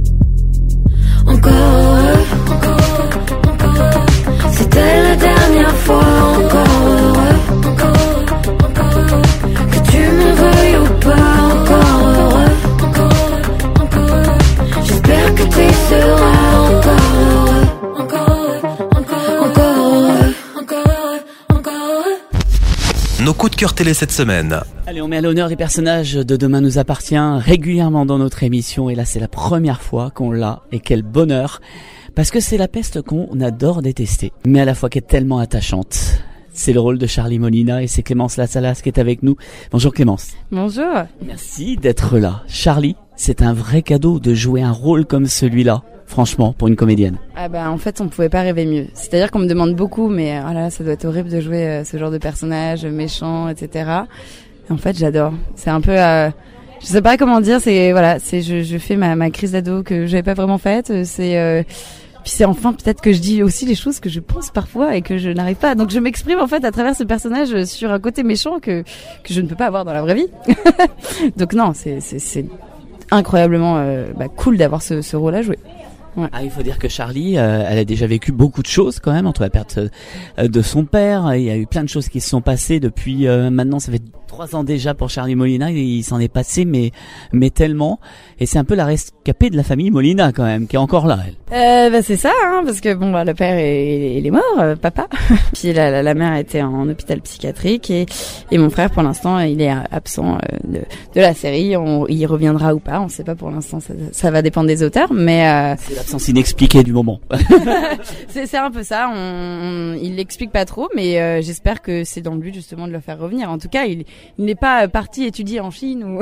Encore heureux. Encore heureux. Encore heureux. C'était la dernière fois. Encore heureux. Encore heureux. Encore heureux. Que tu m'en veuilles ou pas. Encore heureux. Encore heureux. Encore heureux. J'espère que tu seras encore heureux. Encore heureux. Encore heureux. Encore heureux. Encore heureux. Nos coups de cœur télé cette semaine. Allez, on met à l'honneur les personnages de Demain nous appartient régulièrement dans notre émission et là c'est la première fois qu'on l'a et quel bonheur parce que c'est la peste qu'on adore détester mais à la fois qui est tellement attachante. C'est le rôle de Charlie Molina et c'est Clémence Lassalas qui est avec nous. Bonjour Clémence. Bonjour. Merci d'être là. Charlie, c'est un vrai cadeau de jouer un rôle comme celui-là. Franchement, pour une comédienne. Ah bah en fait, on pouvait pas rêver mieux. C'est-à-dire qu'on me demande beaucoup, mais oh là, ça doit être horrible de jouer ce genre de personnage méchant, etc. Et en fait, j'adore. C'est un peu, je sais pas comment dire. C'est voilà, c'est je fais ma crise d'ado que j'avais pas vraiment faite. C'est puis c'est enfin peut-être que je dis aussi les choses que je pense parfois et que je n'arrive pas. Donc je m'exprime en fait à travers ce personnage sur un côté méchant que je ne peux pas avoir dans la vraie vie. Donc non, c'est incroyablement cool d'avoir ce rôle à jouer. Ouais. Ah, il faut dire que Charlie, elle a déjà vécu beaucoup de choses quand même entre la perte de son père. Il y a eu plein de choses qui se sont passées depuis maintenant. Ça fait 3 ans déjà pour Charlie Molina. Il s'en est passé, mais tellement. Et c'est un peu la rescapée de la famille Molina quand même, qui est encore là. Elle. C'est ça, hein, parce que bon, le père il est mort, papa. Puis la mère était en hôpital psychiatrique et mon frère pour l'instant il est absent de la série. Il reviendra ou pas, on sait pas pour l'instant. Ça va dépendre des auteurs, mais c'est l'absence inexpliquée du moment. c'est un peu ça. Il l'explique pas trop, mais j'espère que c'est dans le but justement de le faire revenir. En tout cas, il n'est pas parti étudier en Chine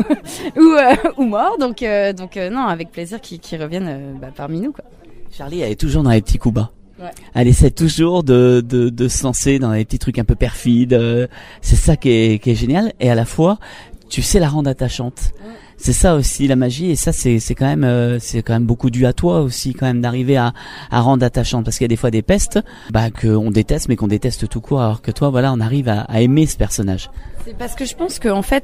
ou mort, donc non, avec plaisir qu'il revienne parmi nous quoi. Charlie, elle est toujours dans les petits coups bas. Ouais. Elle essaie toujours de se lancer dans les petits trucs un peu perfides. C'est ça qui est génial. Et à la fois, tu sais la rendre attachante. Ouais. C'est ça aussi la magie. Et ça, c'est quand même beaucoup dû à toi aussi, quand même, d'arriver à rendre attachante. Parce qu'il y a des fois des pestes, qu'on déteste, mais qu'on déteste tout court. Alors que toi, voilà, on arrive à aimer ce personnage. C'est parce que je pense qu'en fait,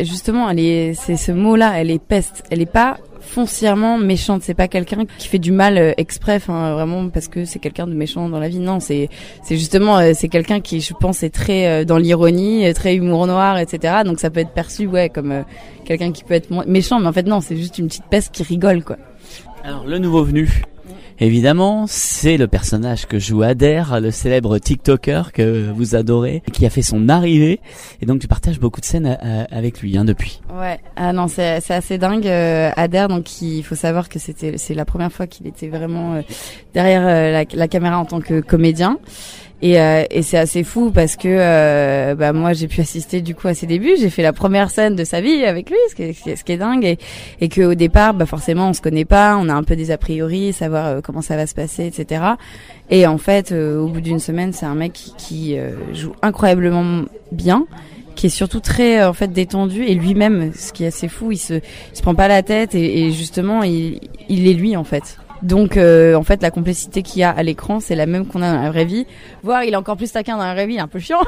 c'est ce mot-là, elle est peste. Elle est pas foncièrement méchante, c'est pas quelqu'un qui fait du mal exprès, enfin vraiment parce que c'est quelqu'un de méchant dans la vie. Non, c'est justement c'est quelqu'un qui, je pense, est très dans l'ironie, très humour noir, etc. Donc ça peut être perçu comme quelqu'un qui peut être méchant, mais en fait non, c'est juste une petite peste qui rigole quoi. Alors le nouveau venu. Évidemment, c'est le personnage que joue Adair, le célèbre TikToker que vous adorez, qui a fait son arrivée. Et donc, tu partages beaucoup de scènes avec lui depuis. Ouais. Ah non, c'est assez dingue. Adair, donc il faut savoir que c'est la première fois qu'il était vraiment derrière la caméra en tant que comédien. Et c'est assez fou parce que moi j'ai pu assister du coup à ses débuts. J'ai fait la première scène de sa vie avec lui, ce qui est dingue, et que au départ forcément on se connaît pas, on a un peu des a priori, savoir comment ça va se passer, etc. Et en fait au bout d'une semaine c'est un mec qui joue incroyablement bien, qui est surtout très en fait détendu, et lui-même, ce qui est assez fou, il se prend pas la tête, et justement il est lui en fait. Donc en fait la complicité qu'il y a à l'écran c'est la même qu'on a dans la vraie vie, voire il est encore plus taquin dans la vraie vie, il est un peu chiant.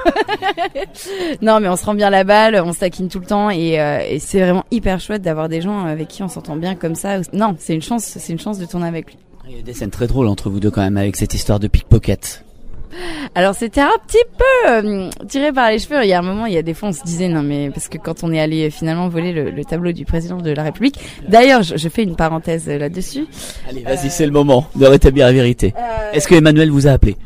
Non mais on se rend bien la balle, on se taquine tout le temps, et c'est vraiment hyper chouette d'avoir des gens avec qui on s'entend bien comme ça. Non, c'est une chance de tourner avec lui. Il y a des scènes très drôles entre vous deux quand même, avec cette histoire de pickpocket. Alors c'était un petit peu tiré par les cheveux. Il y a un moment, il y a des fois on se disait non mais parce que quand on est allé finalement voler le tableau du président de la République. D'ailleurs, je fais une parenthèse là-dessus. Allez, vas-y, c'est le moment de rétablir la vérité. Est-ce que Emmanuel vous a appelé?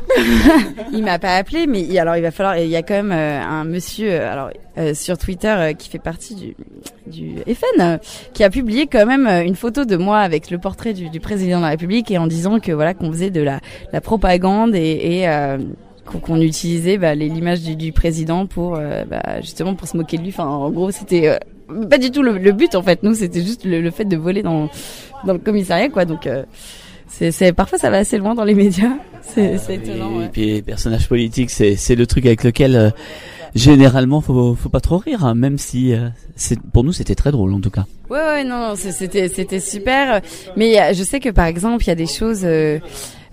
Il m'a pas appelé, mais il va falloir. Il y a quand même un monsieur sur Twitter qui fait partie du FN qui a publié quand même une photo de moi avec le portrait du président de la République, et en disant que voilà qu'on faisait de la propagande et qu'on utilisait l'image du président pour justement pour se moquer de lui. Enfin en gros c'était pas du tout le but en fait. Nous c'était juste le fait de voler dans le commissariat quoi. Donc c'est parfois ça va assez loin dans les médias. C'est étonnant. Et puis les personnages politiques c'est le truc avec lequel généralement faut pas trop rire, hein, même si pour nous c'était très drôle en tout cas. Ouais non c'était super, mais je sais que par exemple il y a des choses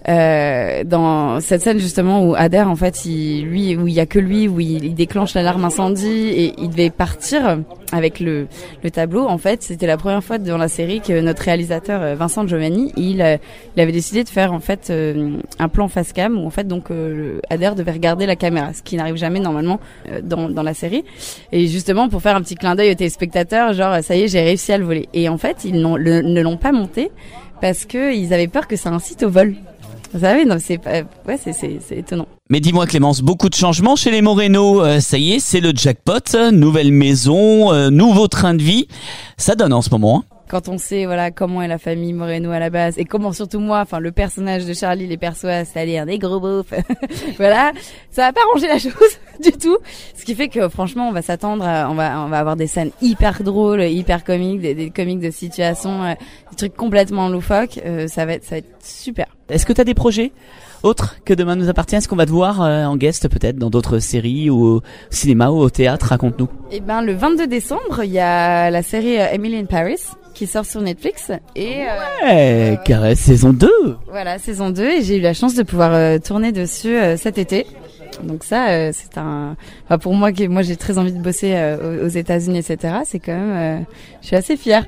dans cette scène justement où Adair en fait où il y a que lui, où il déclenche l'alarme incendie et il devait partir avec le tableau. En fait, c'était la première fois dans la série que notre réalisateur Vincent Giovanni, il avait décidé de faire en fait un plan face cam où en fait donc Adair devait regarder la caméra, ce qui n'arrive jamais normalement dans la série. Et justement pour faire un petit clin d'œil aux téléspectateurs, genre ça y est, j'ai réussi à le voler. Et en fait, ils ne l'ont pas monté parce que ils avaient peur que ça incite au vol. Vous savez, non, c'est étonnant. Mais dis-moi Clémence, beaucoup de changements chez les Moreno. Ça y est, c'est le jackpot, nouvelle maison, nouveau train de vie. Ça donne en ce moment. Hein. Quand on sait voilà comment est la famille Moreno à la base et comment surtout moi, enfin le personnage de Charlie les perçoit, c'est-à-dire des gros beaufs, voilà, ça va pas ranger la chose du tout. Ce qui fait que franchement, on va s'attendre, on va avoir des scènes hyper drôles, hyper comiques, des comiques de situation, des trucs complètement loufoques. Ça va être super. Est-ce que t'as des projets autres que Demain nous appartient? Est-ce qu'on va te voir en guest peut-être dans d'autres séries ou au cinéma ou au théâtre? Raconte-nous. Eh ben le 22 décembre, il y a la série Emily in Paris qui sort sur Netflix et Caresse saison 2. Voilà, saison 2 et j'ai eu la chance de pouvoir tourner dessus cet été. Donc ça c'est enfin pour moi j'ai très envie de bosser aux États-Unis etc. C'est quand même je suis assez fière.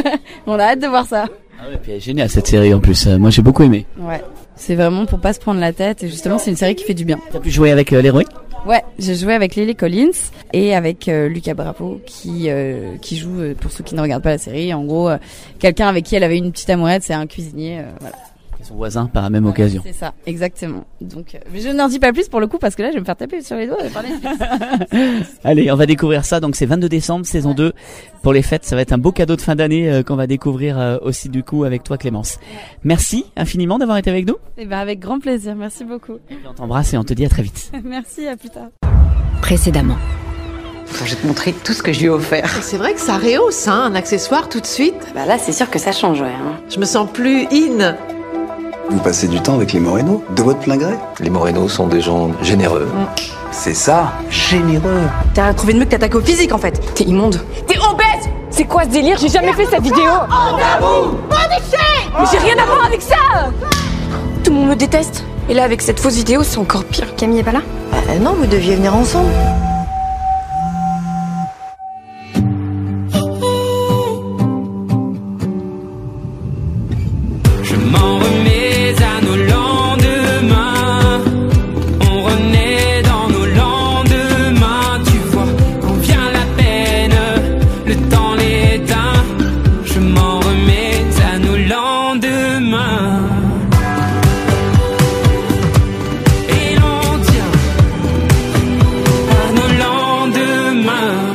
On a hâte de voir ça. Ah ouais, puis elle est géniale cette série en plus. Moi j'ai beaucoup aimé. Ouais. C'est vraiment pour pas se prendre la tête et justement c'est une série qui fait du bien. T'as pu jouer avec l'héroïne? Ouais, j'ai joué avec Lily Collins et avec Lucas Bravo qui joue, pour ceux qui ne regardent pas la série, en gros quelqu'un avec qui elle avait une petite amourette, c'est un cuisinier, voilà. Son voisin par la même occasion. C'est ça, exactement. Donc, mais je n'en dis pas plus pour le coup parce que là je vais me faire taper sur les doigts par Netflix. Allez, on va découvrir ça. Donc c'est 22 décembre, saison 2. Pour les fêtes, ça va être un beau cadeau de fin d'année qu'on va découvrir aussi du coup avec toi Clémence. Merci infiniment d'avoir été avec nous. Et ben avec grand plaisir, merci beaucoup. On t'embrasse et on te dit à très vite. Merci, à plus tard. Précédemment. Quand je vais te montrer tout ce que je lui ai offert. C'est vrai que ça rehausse, hein, un accessoire tout de suite. Bah là, c'est sûr que ça change, ouais. Hein. Je me sens plus in. Vous passez du temps avec les Moreno, de votre plein gré? Les Moreno sont des gens généreux. C'est ça, généreux. T'as rien trouvé de mieux que t'attaquer au physique, en fait. T'es immonde. T'es obèse. C'est quoi ce délire? J'ai jamais fait cette vidéo. En tabou. Mais j'ai rien à voir avec ça. Tout le monde me déteste. Et là, avec cette fausse vidéo, c'est encore pire. Camille est pas là? Non, vous deviez venir ensemble. Je m'en remets à nos lendemains. On renaît dans nos lendemains. Tu vois, quand vient la peine, le temps l'éteint. Je m'en remets à nos lendemains. Et l'on tient à nos lendemains.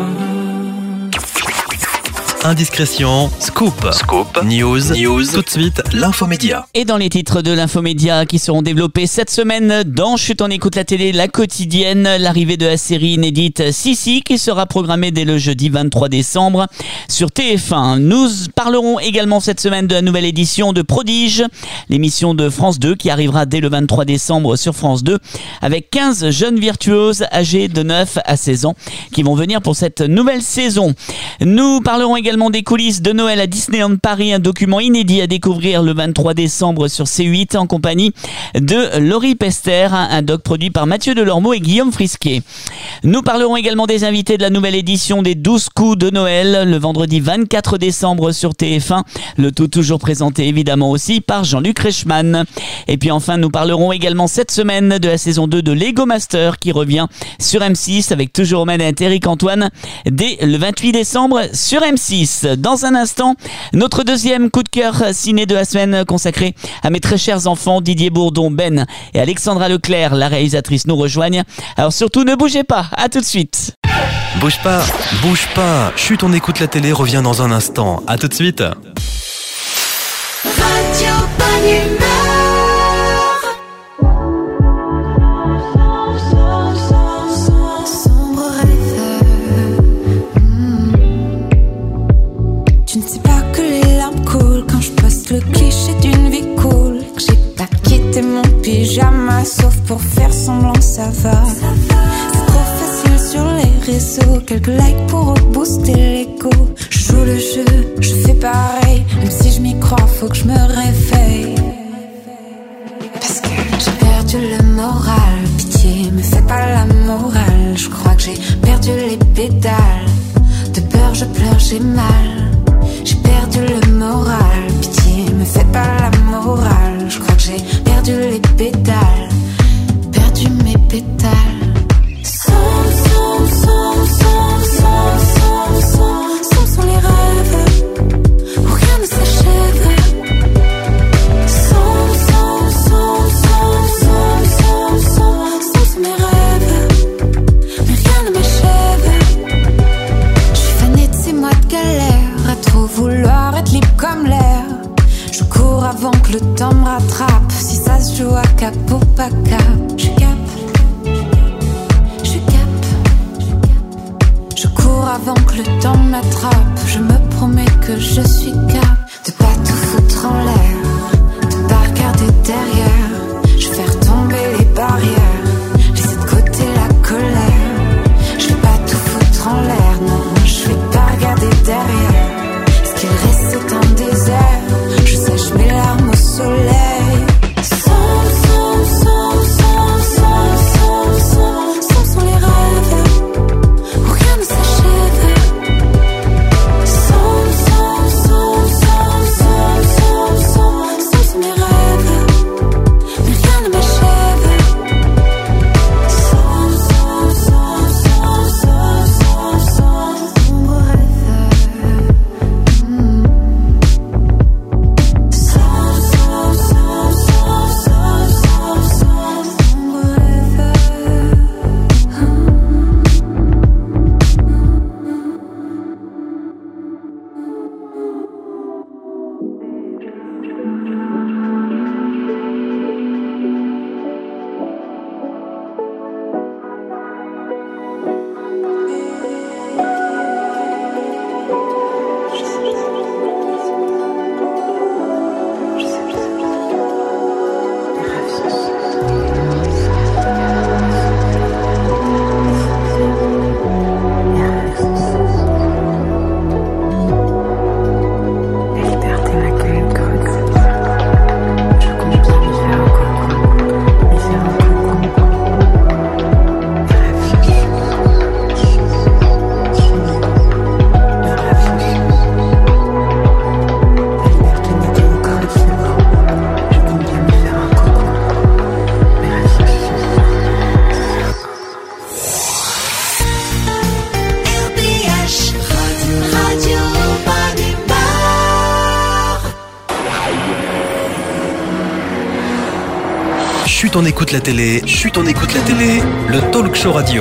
Indiscrétion, scoop, news, tout de suite, l'infomédia. Et dans les titres de l'infomédia qui seront développés cette semaine dans Chut on écoute la télé, la quotidienne, l'arrivée de la série inédite Sissi qui sera programmée dès le jeudi 23 décembre sur TF1. Nous parlerons également cette semaine de la nouvelle édition de Prodige, l'émission de France 2 qui arrivera dès le 23 décembre sur France 2 avec 15 jeunes virtuoses âgées de 9 à 16 ans qui vont venir pour cette nouvelle saison. Nous parlerons également des coulisses de Noël à Disneyland Paris, un document inédit à découvrir le 23 décembre sur C8 en compagnie de Laurie Pester, un doc produit par Mathieu Delormeau et Guillaume Frisquet. Nous parlerons également des invités de la nouvelle édition des 12 coups de Noël le vendredi 24 décembre sur TF1, le tout toujours présenté évidemment aussi par Jean-Luc Reichmann. Et puis enfin nous parlerons également cette semaine de la saison 2 de Lego Master qui revient sur M6 avec toujours aux manettes Eric Antoine dès le 28 décembre sur M6. Dans un instant, notre deuxième coup de cœur ciné de la semaine consacré à mes très chers enfants Didier Bourdon, Ben et Alexandra Leclerc, la réalisatrice, nous rejoignent. Alors surtout ne bougez pas, à tout de suite. Bouge pas, Chut on écoute la télé revient dans un instant, à tout de suite. Radio Bonne Humeur. Sombre rêveur. Tu ne sais pas que les larmes coulent quand je poste le cliché d'une vie cool. Que j'ai pas quitté mon pyjama sauf pour faire semblant ça va. C'est trop facile sur les réseaux, quelques likes pour rebooster l'ego. Je joue le jeu, je fais pareil, même si je m'y crois, faut que je me réveille. le temps me rattrape. Si ça se joue à cap ou pas cap, je cap. Je cours avant que le temps m'attrape. Je me promets que je suis cap. De pas tout foutre en l'air, de pas regarder derrière. Je vais faire tomber les barrières, laisser de côté la colère. Je vais pas tout foutre en l'air, non, je vais pas regarder derrière. Ce qu'il reste c'est un désert. Je sèche mes larmes au soleil. Sont les rêves où rien ne s'achève. Sont mes rêves, mais rien ne m'achève. Sombre rêve. Chut, on écoute la télé. Chut, on écoute la télé. Le talk show radio.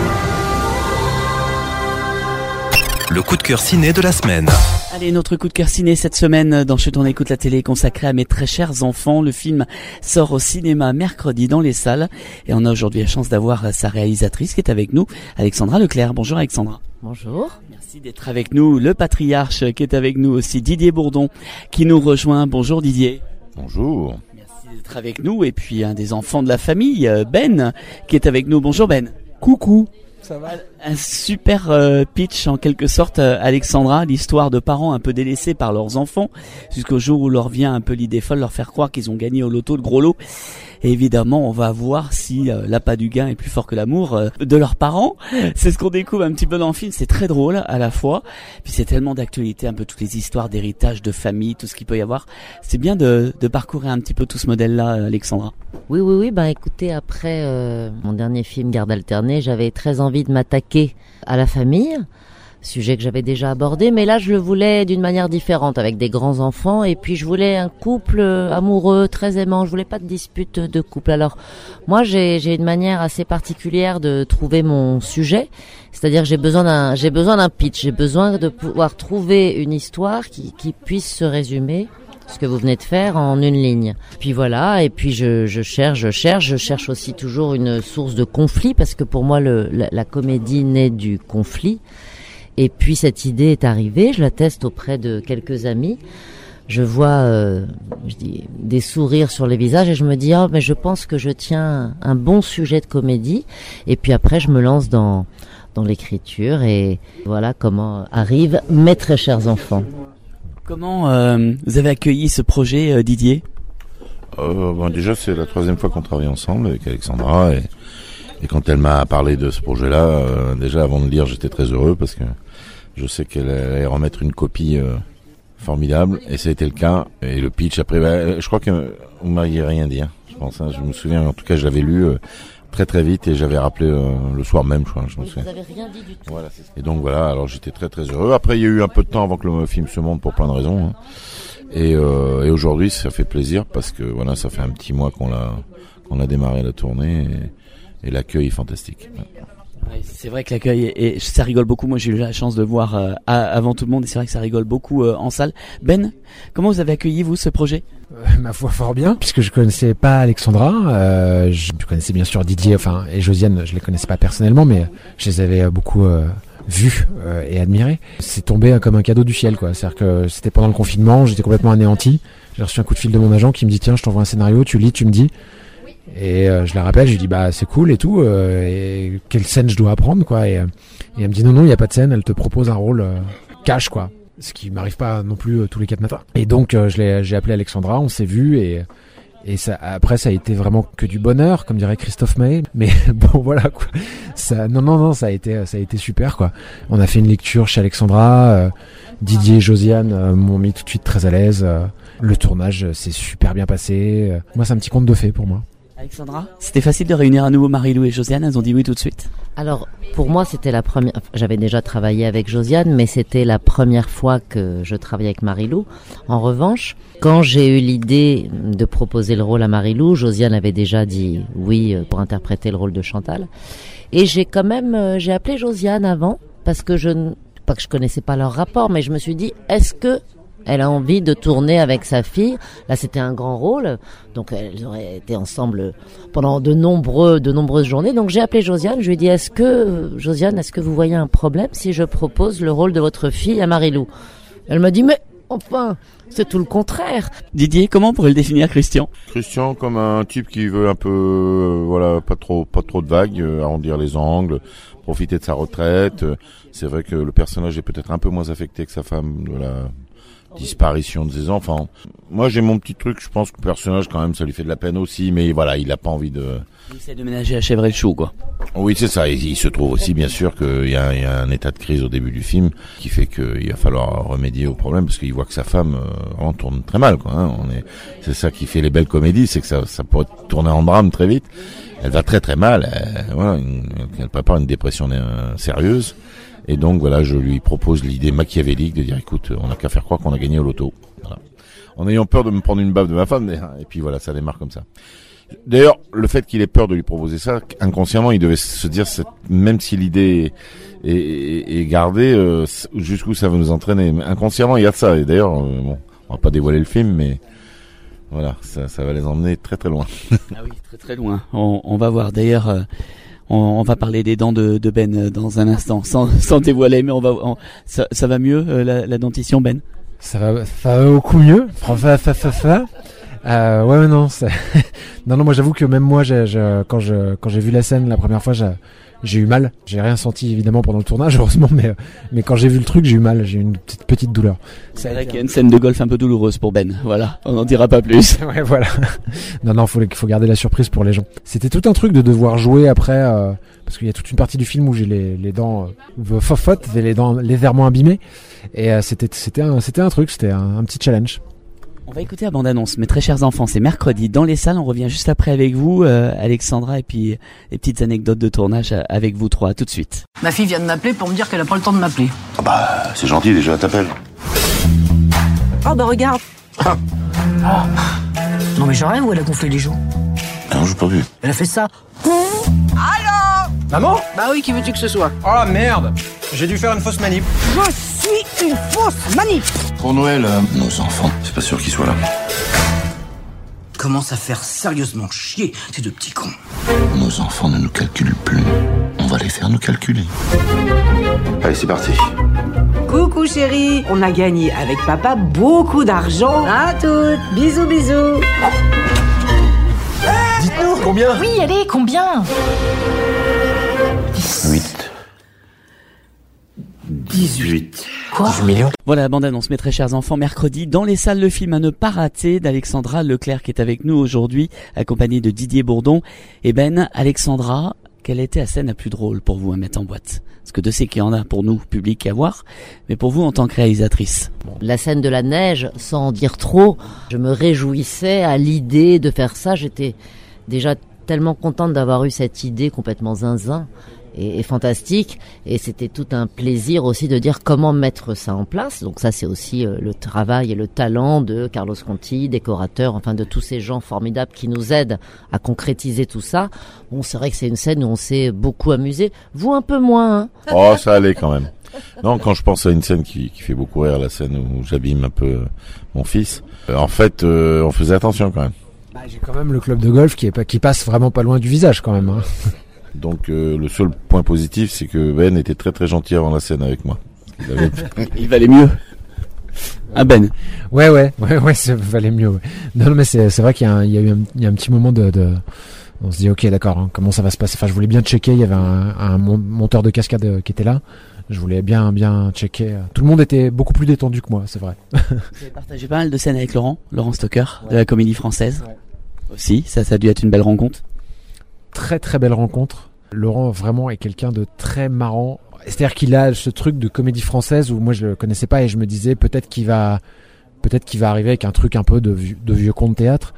Le coup de cœur ciné de la semaine. Allez, notre coup de cœur ciné cette semaine dans Chut, on écoute la télé consacré à mes très chers enfants. Le film sort au cinéma mercredi dans les salles et on a aujourd'hui la chance d'avoir sa réalisatrice qui est avec nous, Alexandra Leclerc. Bonjour Alexandra. Bonjour. Merci d'être avec nous. Le patriarche qui est avec nous aussi, Didier Bourdon, qui nous rejoint. Bonjour Didier. Bonjour. Merci d'être avec nous. Et puis un des enfants de la famille, Ben, qui est avec nous. Bonjour Ben. Coucou. Ça va ? Un super pitch en quelque sorte, Alexandra, l'histoire de parents un peu délaissés par leurs enfants jusqu'au jour où leur vient un peu l'idée folle, leur faire croire qu'ils ont gagné au loto le gros lot. Et évidemment, on va voir si l'appât du gain est plus fort que l'amour de leurs parents. C'est ce qu'on découvre un petit peu dans le film. C'est très drôle à la fois. Puis c'est tellement d'actualité, un peu toutes les histoires d'héritage, de famille, tout ce qu'il peut y avoir. C'est bien de parcourir un petit peu tout ce modèle-là, Alexandra. Oui. Ben écoutez, après mon dernier film Garde alternée, j'avais très envie de m'attaquer à la famille. Sujet que j'avais déjà abordé, mais là je le voulais d'une manière différente, avec des grands enfants, et puis je voulais un couple amoureux, très aimant. Je voulais pas de dispute de couple. Alors moi j'ai une manière assez particulière de trouver mon sujet, c'est-à-dire que j'ai besoin d'un pitch, j'ai besoin de pouvoir trouver une histoire qui puisse se résumer, ce que vous venez de faire, en une ligne. Puis voilà, et puis je cherche aussi toujours une source de conflit, parce que pour moi la comédie naît du conflit. Et puis cette idée est arrivée, je la teste auprès de quelques amis. Je vois des sourires sur les visages et je me dis mais je pense que je tiens un bon sujet de comédie. Et puis après je me lance dans l'écriture et voilà comment arrivent mes très chers enfants. Comment vous avez accueilli ce projet, Didier ? Déjà c'est la 3e fois qu'on travaille ensemble avec Alexandra et quand elle m'a parlé de ce projet-là, déjà avant de le lire j'étais très heureux parce que je sais qu'elle allait remettre une copie formidable et ça a été le cas. Et le pitch après, je crois que vous m'aviez rien dit, hein, je pense. Je me souviens, en tout cas, je l'avais lu très très vite et j'avais rappelé le soir même, je crois. Je me souviens. Vous avez rien dit du tout. Voilà, c'est ça. Et donc voilà, alors j'étais très très heureux. Après, il y a eu un peu de temps avant que le film se monte pour plein de raisons. Hein. Et aujourd'hui, ça fait plaisir parce que voilà, ça fait un petit mois qu'on a démarré la tournée et l'accueil est fantastique. Ouais, c'est vrai que l'accueil et ça rigole beaucoup. Moi, j'ai eu la chance de voir avant tout le monde et c'est vrai que ça rigole beaucoup en salle. Ben, comment vous avez accueilli vous ce projet? Ma foi, fort bien, puisque je connaissais pas Alexandra. Je connaissais bien sûr Didier, et Josiane. Je les connaissais pas personnellement, mais je les avais beaucoup vus et admirés. C'est tombé comme un cadeau du ciel, quoi. C'est-à-dire que c'était pendant le confinement, j'étais complètement anéanti. J'ai reçu un coup de fil de mon agent qui me dit tiens, je t'envoie un scénario, tu lis, tu me dis. Et je la rappelle, je lui dis bah c'est cool et tout, et quelle scène je dois apprendre, quoi. Et elle me dit non, il y a pas de scène, elle te propose un rôle cash, quoi. Ce qui m'arrive pas non plus tous les 4 matins. Et donc j'ai appelé Alexandra, on s'est vu et ça, après ça a été vraiment que du bonheur, comme dirait Christophe Maé. Mais bon voilà quoi. Ça, non, ça a été super quoi. On a fait une lecture chez Alexandra, Didier et Josiane m'ont mis tout de suite très à l'aise. Le tournage s'est super bien passé. Moi c'est un petit conte de fées pour moi. Alexandra, c'était facile de réunir à nouveau Marie-Lou et Josiane, elles ont dit oui tout de suite? Alors, pour moi, c'était la première... J'avais déjà travaillé avec Josiane, mais c'était la première fois que je travaillais avec Marie-Lou. En revanche, quand j'ai eu l'idée de proposer le rôle à Marie-Lou, Josiane avait déjà dit oui pour interpréter le rôle de Chantal. Et j'ai appelé Josiane avant, parce que pas que je connaissais pas leur rapport, mais je me suis dit, est-ce que elle a envie de tourner avec sa fille? Là, c'était un grand rôle. Donc, elles auraient été ensemble pendant de nombreuses journées. Donc, j'ai appelé Josiane. Je lui ai dit, Josiane, est-ce que vous voyez un problème si je propose le rôle de votre fille à Marie-Lou? Elle m'a dit, mais enfin, c'est tout le contraire. Didier, comment on pourrait le définir, Christian? Christian, comme un type qui veut un peu, pas trop de vagues, arrondir les angles, profiter de sa retraite. C'est vrai que le personnage est peut-être un peu moins affecté que sa femme de la disparition de ses enfants. Moi, j'ai mon petit truc, je pense que le personnage, quand même, ça lui fait de la peine aussi, mais voilà, il a pas envie de... Il essaie de ménager à chèvre et le chou, quoi. Oui, c'est ça. Et il se trouve aussi, bien sûr, qu'il y a un état de crise au début du film qui fait qu'il va falloir remédier au problème parce qu'il voit que sa femme en tourne très mal, quoi. Hein. C'est ça qui fait les belles comédies, c'est que ça pourrait tourner en drame très vite. Elle va très très mal. Elle prépare une dépression sérieuse. Et donc voilà, je lui propose l'idée machiavélique de dire écoute, on n'a qu'à faire croire qu'on a gagné au loto. Voilà. En ayant peur de me prendre une baffe de ma femme, et puis voilà, ça démarre comme ça. D'ailleurs, le fait qu'il ait peur de lui proposer ça, inconsciemment, il devait se dire, même si l'idée est gardée, jusqu'où ça va nous entraîner. Mais inconsciemment, il y a ça. Et d'ailleurs, on va pas dévoiler le film, mais voilà, ça va les emmener très très loin. Ah oui, très très loin. On va voir. D'ailleurs, on va parler des dents de Ben dans un instant, sans dévoiler, mais ça va mieux la dentition, Ben? Ça va beaucoup mieux. Ouais, non, non, moi j'avoue que même moi, quand j'ai vu la scène la première fois, j'ai eu mal. J'ai rien senti évidemment pendant le tournage, heureusement, mais quand j'ai vu le truc, j'ai eu mal. J'ai eu une petite douleur. C'est vrai qu'il y a une scène de golf un peu douloureuse pour Ben. Voilà, on n'en dira pas plus. Ouais, voilà. Non, faut garder la surprise pour les gens. C'était tout un truc de devoir jouer après, parce qu'il y a toute une partie du film où j'ai les dents fofottes et les dents légèrement abîmées. Et c'était un truc, c'était un petit challenge. On va écouter la bande-annonce, mes très chers enfants, c'est mercredi dans les salles, on revient juste après avec vous, Alexandra, et puis les petites anecdotes de tournage avec vous trois, tout de suite. Ma fille vient de m'appeler pour me dire qu'elle a pas le temps de m'appeler. Ah bah, c'est gentil déjà, elle t'appelle. Oh bah regarde. Non mais j'en rêve ou elle a gonflé les joues? Non, j'ai pas vu. Elle a fait ça. Allô? Maman? Bah oui, qui veux-tu que ce soit? Oh merde! J'ai dû faire une fausse manip. Je suis une fausse manip! Pour Noël, nos enfants, c'est pas sûr qu'ils soient là. Commence à faire sérieusement chier ces deux petits cons. Nos enfants ne nous calculent plus. On va les faire nous calculer. Allez, c'est parti. Coucou chérie, on a gagné avec papa beaucoup d'argent. À toutes, bisous bisous. Dites-nous combien? Oui, allez, combien? 8. 18. Quoi? 18 millions. Voilà la bande-annonce, mes très chers enfants, mercredi dans les salles, le film à ne pas rater d'Alexandra Leclerc qui est avec nous aujourd'hui, accompagnée de Didier Bourdon. Et Ben, Alexandra, quelle était la scène la plus drôle pour vous à mettre en boîte? Parce que de sais qu'il y en a pour nous, public, à voir, mais pour vous en tant que réalisatrice. La scène de la neige, sans en dire trop, je me réjouissais à l'idée de faire ça. J'étais déjà tellement contente d'avoir eu cette idée complètement zinzin. est fantastique. Et c'était tout un plaisir aussi de dire comment mettre ça en place. Donc ça, c'est aussi le travail et le talent de Carlos Conti, décorateur, enfin de tous ces gens formidables qui nous aident à concrétiser tout ça. Bon, c'est vrai que c'est une scène où on s'est beaucoup amusé. Vous, un peu moins, hein. Oh, ça allait quand même. Non, quand je pense à une scène qui fait beaucoup rire, la scène où j'abîme un peu mon fils, en fait, on faisait attention quand même. Bah, j'ai quand même le club de golf qui passe vraiment pas loin du visage quand même. Hein. Donc le seul point positif, c'est que Ben était très très gentil avant la scène avec moi. Il valait mieux. Ah Ben. Ouais, ça valait mieux. Ouais. Non, mais c'est vrai qu'il y a eu un petit moment de on se dit ok, d'accord, hein, comment ça va se passer. Enfin, je voulais bien checker. Il y avait un monteur de cascade qui était là. Je voulais bien checker. Tout le monde était beaucoup plus détendu que moi, c'est vrai. Vous avez partagé pas mal de scènes avec Laurent Stocker, de la Comédie Française. Ouais. Aussi, ça a dû être une belle rencontre. Très très belle rencontre. Laurent vraiment est quelqu'un de très marrant. C'est-à-dire qu'il a ce truc de Comédie Française où moi je le connaissais pas et je me disais peut-être qu'il va arriver avec un truc un peu de vieux conte théâtre.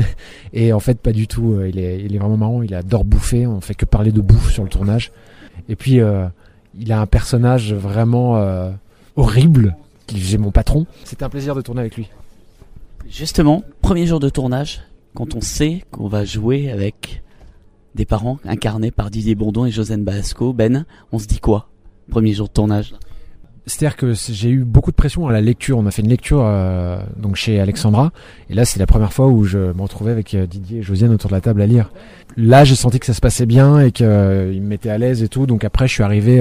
Et en fait pas du tout. Il est vraiment marrant. Il adore bouffer. On fait que parler de bouffe sur le tournage. Et puis il a un personnage vraiment horrible. J'ai mon patron. C'était un plaisir de tourner avec lui. Justement, premier jour de tournage, quand on sait qu'on va jouer avec des parents incarnés par Didier Bourdon et Josiane Balasco, Ben, on se dit quoi, premier jour de tournage? C'est-à-dire que j'ai eu beaucoup de pression à la lecture. On a fait une lecture donc chez Alexandra. Et là, c'est la première fois où je me retrouvais avec Didier et Josiane autour de la table à lire. Là, j'ai senti que ça se passait bien et qu'ils me mettaient à l'aise et tout. Donc après, je suis arrivé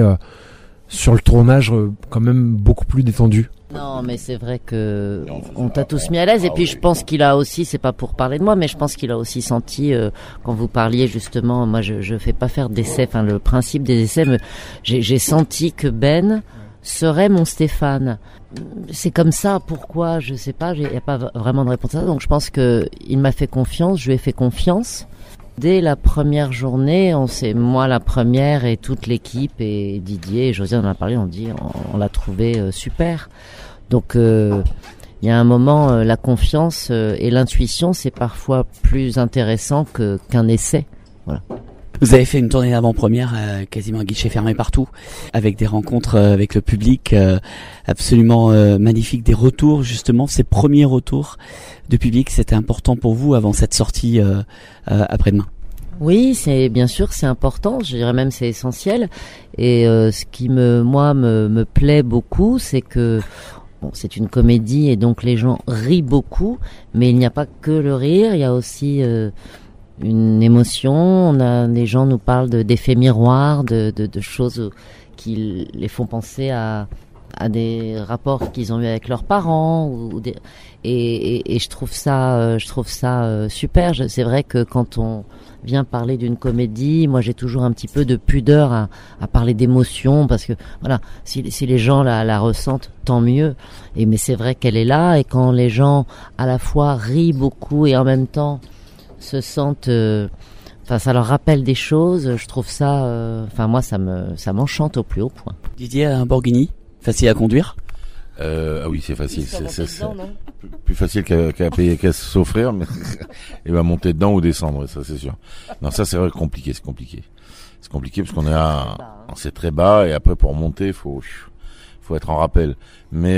sur le tournage quand même beaucoup plus détendu. Non, mais c'est vrai que on t'a tous mis à l'aise. Et puis je pense qu'il a aussi, c'est pas pour parler de moi, mais je pense qu'il a aussi senti quand vous parliez justement. Moi, je fais pas faire d'essais. Enfin, le principe des essais, j'ai senti que Ben serait mon Stéphane. C'est comme ça. Pourquoi? Je sais pas. Il y a pas vraiment de réponse à ça. Donc je pense que il m'a fait confiance. Je lui ai fait confiance. Dès la première journée, moi la première et toute l'équipe et Didier et Josiane en a parlé, on l'a trouvé super. Donc il y a un moment, la confiance et l'intuition, c'est parfois plus intéressant qu'un essai. Voilà. Vous avez fait une tournée d'avant-première quasiment à guichet fermé partout, avec des rencontres avec le public absolument magnifiques, des retours justement, ces premiers retours de public, c'était important pour vous avant cette sortie après-demain? Oui, bien sûr, c'est important, je dirais même c'est essentiel. Et ce qui me plaît beaucoup, c'est que c'est une comédie et donc les gens rient beaucoup, mais il n'y a pas que le rire, il y a aussi une émotion. Les gens nous parlent d'effets miroirs, de choses qui les font penser à des rapports qu'ils ont eu avec leurs parents et je trouve ça super. C'est vrai que quand on vient parler d'une comédie, moi j'ai toujours un petit peu de pudeur à parler d'émotion parce que voilà, si les gens la ressentent, tant mieux. Mais c'est vrai qu'elle est là, et quand les gens à la fois rient beaucoup et en même temps se sentent ça leur rappelle des choses, je trouve ça moi ça m'enchante au plus haut point. Didier, un Borghini facile à conduire? Ah oui, c'est facile. C'est plus facile qu'à s'offrir, mais il va monter dedans ou descendre, ça c'est sûr. Non, ça c'est vrai compliqué, c'est compliqué parce qu'on c'est très bas et après pour monter, faut être en rappel. Mais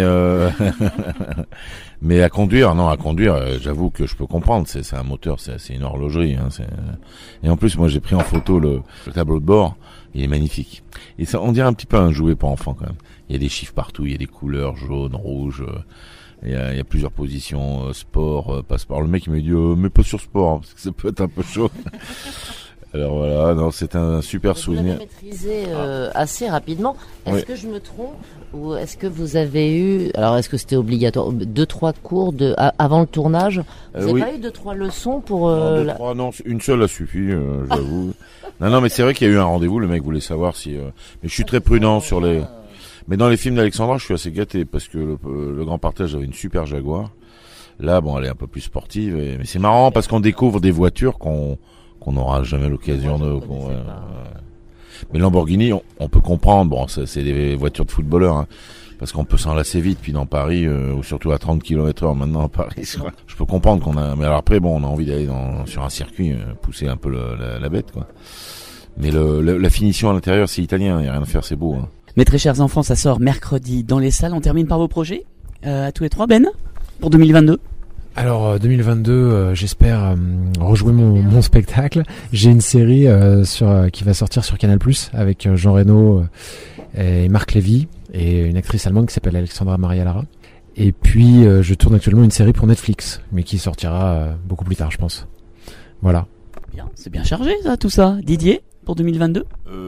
mais à conduire, j'avoue que je peux comprendre, c'est un moteur, c'est une horlogerie, hein, et en plus moi j'ai pris en photo le tableau de bord, il est magnifique. Et ça, on dirait un petit peu un jouet pour enfants quand même. Il y a des chiffres partout, il y a des couleurs jaune, rouge, il y a plusieurs positions, sport, pas sport. Le mec il me dit mais pas sur sport, hein, parce que ça peut être un peu chaud. Alors voilà, non, c'est un super souvenir. Vous l'avez maîtrisé assez rapidement. Est-ce que je me trompe, ou est-ce que vous avez eu, alors est-ce que c'était obligatoire, 2-3 cours avant le tournage? Vous n'avez pas eu 2-3 leçons pour non, une seule a suffi, j'avoue. Non, mais c'est vrai qu'il y a eu un rendez-vous. Le mec voulait savoir si. Mais je suis très prudent sur les. Mais dans les films d'Alexandra, je suis assez gâté parce que le Grand Partage avait une super Jaguar. Là, bon, elle est un peu plus sportive, mais c'est marrant parce qu'on découvre des voitures qu'on n'aura jamais l'occasion de. Mais Lamborghini, on peut comprendre. Bon, c'est des voitures de footballeurs, hein, parce qu'on peut s'en lasser vite. Puis dans Paris, ou surtout à 30 km/h maintenant à Paris, je peux comprendre qu'on a. Mais alors après, bon, on a envie d'aller sur un circuit, pousser un peu la bête, quoi. Mais la finition à l'intérieur, c'est italien, y a rien à faire, c'est beau. Hein. Mes très chers enfants, ça sort mercredi dans les salles. On termine par vos projets à tous les trois, Ben, pour 2022. Alors 2022, j'espère rejouer mon spectacle. J'ai une série qui va sortir sur Canal+ avec Jean Reno et Marc Lévy et une actrice allemande qui s'appelle Alexandra Maria Lara. Et puis je tourne actuellement une série pour Netflix, mais qui sortira beaucoup plus tard, je pense. Voilà. Bien, c'est bien chargé ça, tout ça. Didier, pour 2022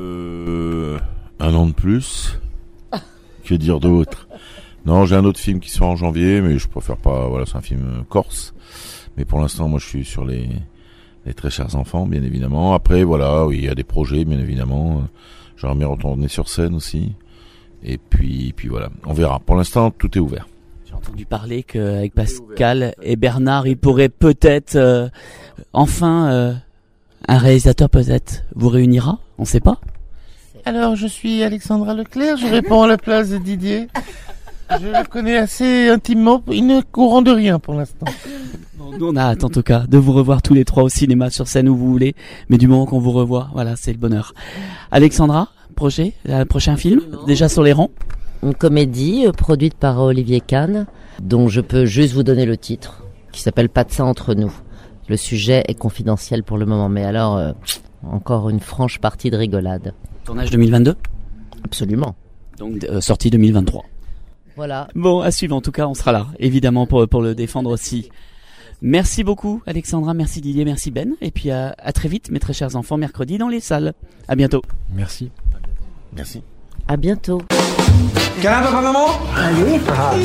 un an de plus. Que dire d'autre? Non, j'ai un autre film qui sort en janvier, mais je préfère pas. Voilà, c'est un film corse. Mais pour l'instant, moi, je suis sur les très chers enfants, bien évidemment. Après, voilà, oui, il y a des projets, bien évidemment. J'aimerais bien retourner sur scène aussi. Et puis voilà, on verra. Pour l'instant, tout est ouvert. J'ai entendu parler qu'avec Pascal et Bernard, il pourrait peut-être enfin un réalisateur peut-être vous réunira. On sait pas. Alors, je suis Alexandra Leclerc. Je réponds à la place de Didier. Je le connais assez intimement, il ne courant de rien pour l'instant. Nous on a hâte en tout cas de vous revoir tous les trois au cinéma, sur scène où vous voulez, mais du moment qu'on vous revoit, voilà, c'est le bonheur. Alexandra, prochain film, déjà sur les rangs? Une comédie produite par Olivier Kahn, dont je peux juste vous donner le titre, qui s'appelle Pas de ça entre nous. Le sujet est confidentiel pour le moment, mais alors, encore une franche partie de rigolade. Tournage 2022? Absolument. Donc sortie 2023. Voilà. Bon, à suivre en tout cas, on sera là, évidemment, pour le défendre aussi. Merci beaucoup Alexandra, merci Didier, merci Ben. Et puis à très vite, mes très chers enfants, mercredi dans les salles. À bientôt. Merci. Merci. À bientôt. Câlin, papa, maman? Allez.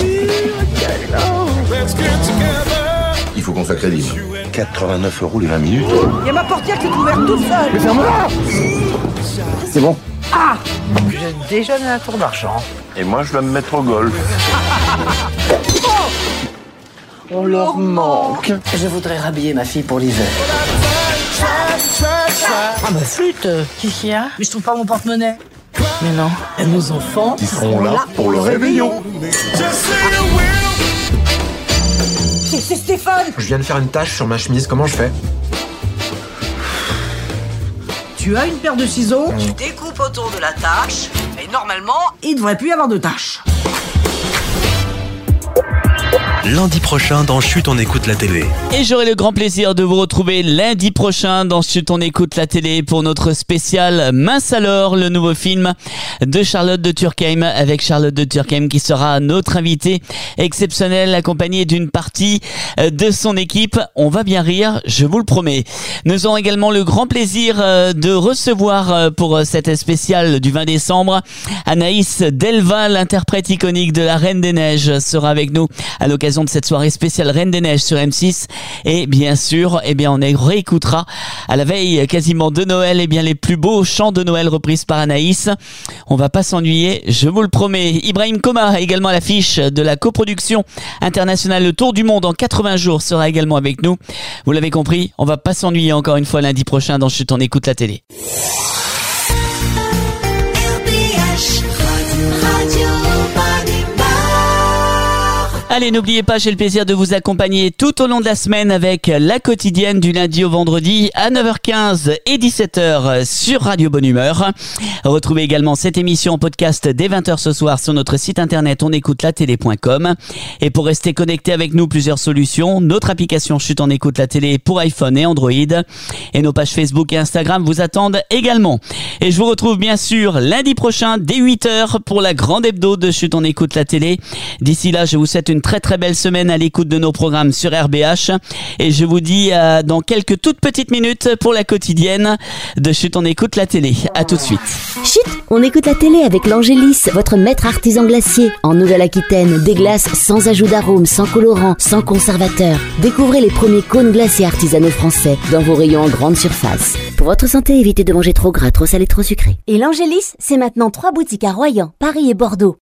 Il faut qu'on soit crédible. 89 € les 20 minutes. Il y a ma portière qui est ouverte toute seule. Mais ferme-la! C'est bon. Ah! J'ai déjà donné un tour marchand. Et moi, je vais me mettre au golf. On leur manque. Je voudrais rhabiller ma fille pour l'hiver. Ah, ma flûte! Qu'est-ce qu'il y a? Mais je trouve pas mon porte-monnaie. Mais non, et nos enfants, ils seront là pour le réveillon. C'est Stéphane! Je viens de faire une tache sur ma chemise, comment je fais? Tu as une paire de ciseaux, tu découpes autour de la tache, et normalement, il devrait plus y avoir de taches. Lundi prochain dans Chut, on écoute la télé. Et j'aurai le grand plaisir de vous retrouver lundi prochain dans Chut, on écoute la télé pour notre spécial Mince alors, le nouveau film de Charlotte de Turckheim, avec Charlotte de Turckheim qui sera notre invitée exceptionnelle, accompagnée d'une partie de son équipe. On va bien rire, je vous le promets. Nous aurons également le grand plaisir de recevoir pour cette spéciale du 20 décembre Anaïs Delva, l'interprète iconique de la Reine des Neiges, sera avec nous à l'occasion de cette soirée spéciale Reine des Neiges sur M6. Et bien sûr, on réécoutera à la veille quasiment de Noël, les plus beaux chants de Noël repris par Anaïs. On va pas s'ennuyer, je vous le promets. Ibrahim Koma, également à l'affiche de la coproduction internationale Le Tour du Monde en 80 jours, sera également avec nous. Vous l'avez compris, on va pas s'ennuyer encore une fois lundi prochain dans Chut, on écoute la télé. Allez, n'oubliez pas, j'ai le plaisir de vous accompagner tout au long de la semaine avec la quotidienne du lundi au vendredi à 9h15 et 17h sur Radio Bonne Humeur. Retrouvez également cette émission en podcast dès 20h ce soir sur notre site internet onécoutelatélé.com. Et pour rester connecté avec nous, plusieurs solutions. Notre application Chut, on écoute la télé pour iPhone et Android. Et nos pages Facebook et Instagram vous attendent également. Et je vous retrouve bien sûr lundi prochain dès 8h pour la grande hebdo de Chut, on écoute la télé. D'ici là, je vous souhaite une très très belle semaine à l'écoute de nos programmes sur RBH et je vous dis dans quelques toutes petites minutes pour la quotidienne de Chut, on écoute la télé. À tout de suite. Chut, on écoute la télé avec l'Angélis, votre maître artisan glacier. En Nouvelle-Aquitaine, des glaces sans ajout d'arôme, sans colorant, sans conservateur. Découvrez les premiers cônes glaciers artisanaux français dans vos rayons en grande surface. Pour votre santé, évitez de manger trop gras, trop salé, trop sucré. Et l'Angélis, c'est maintenant 3 boutiques à Royan, Paris et Bordeaux.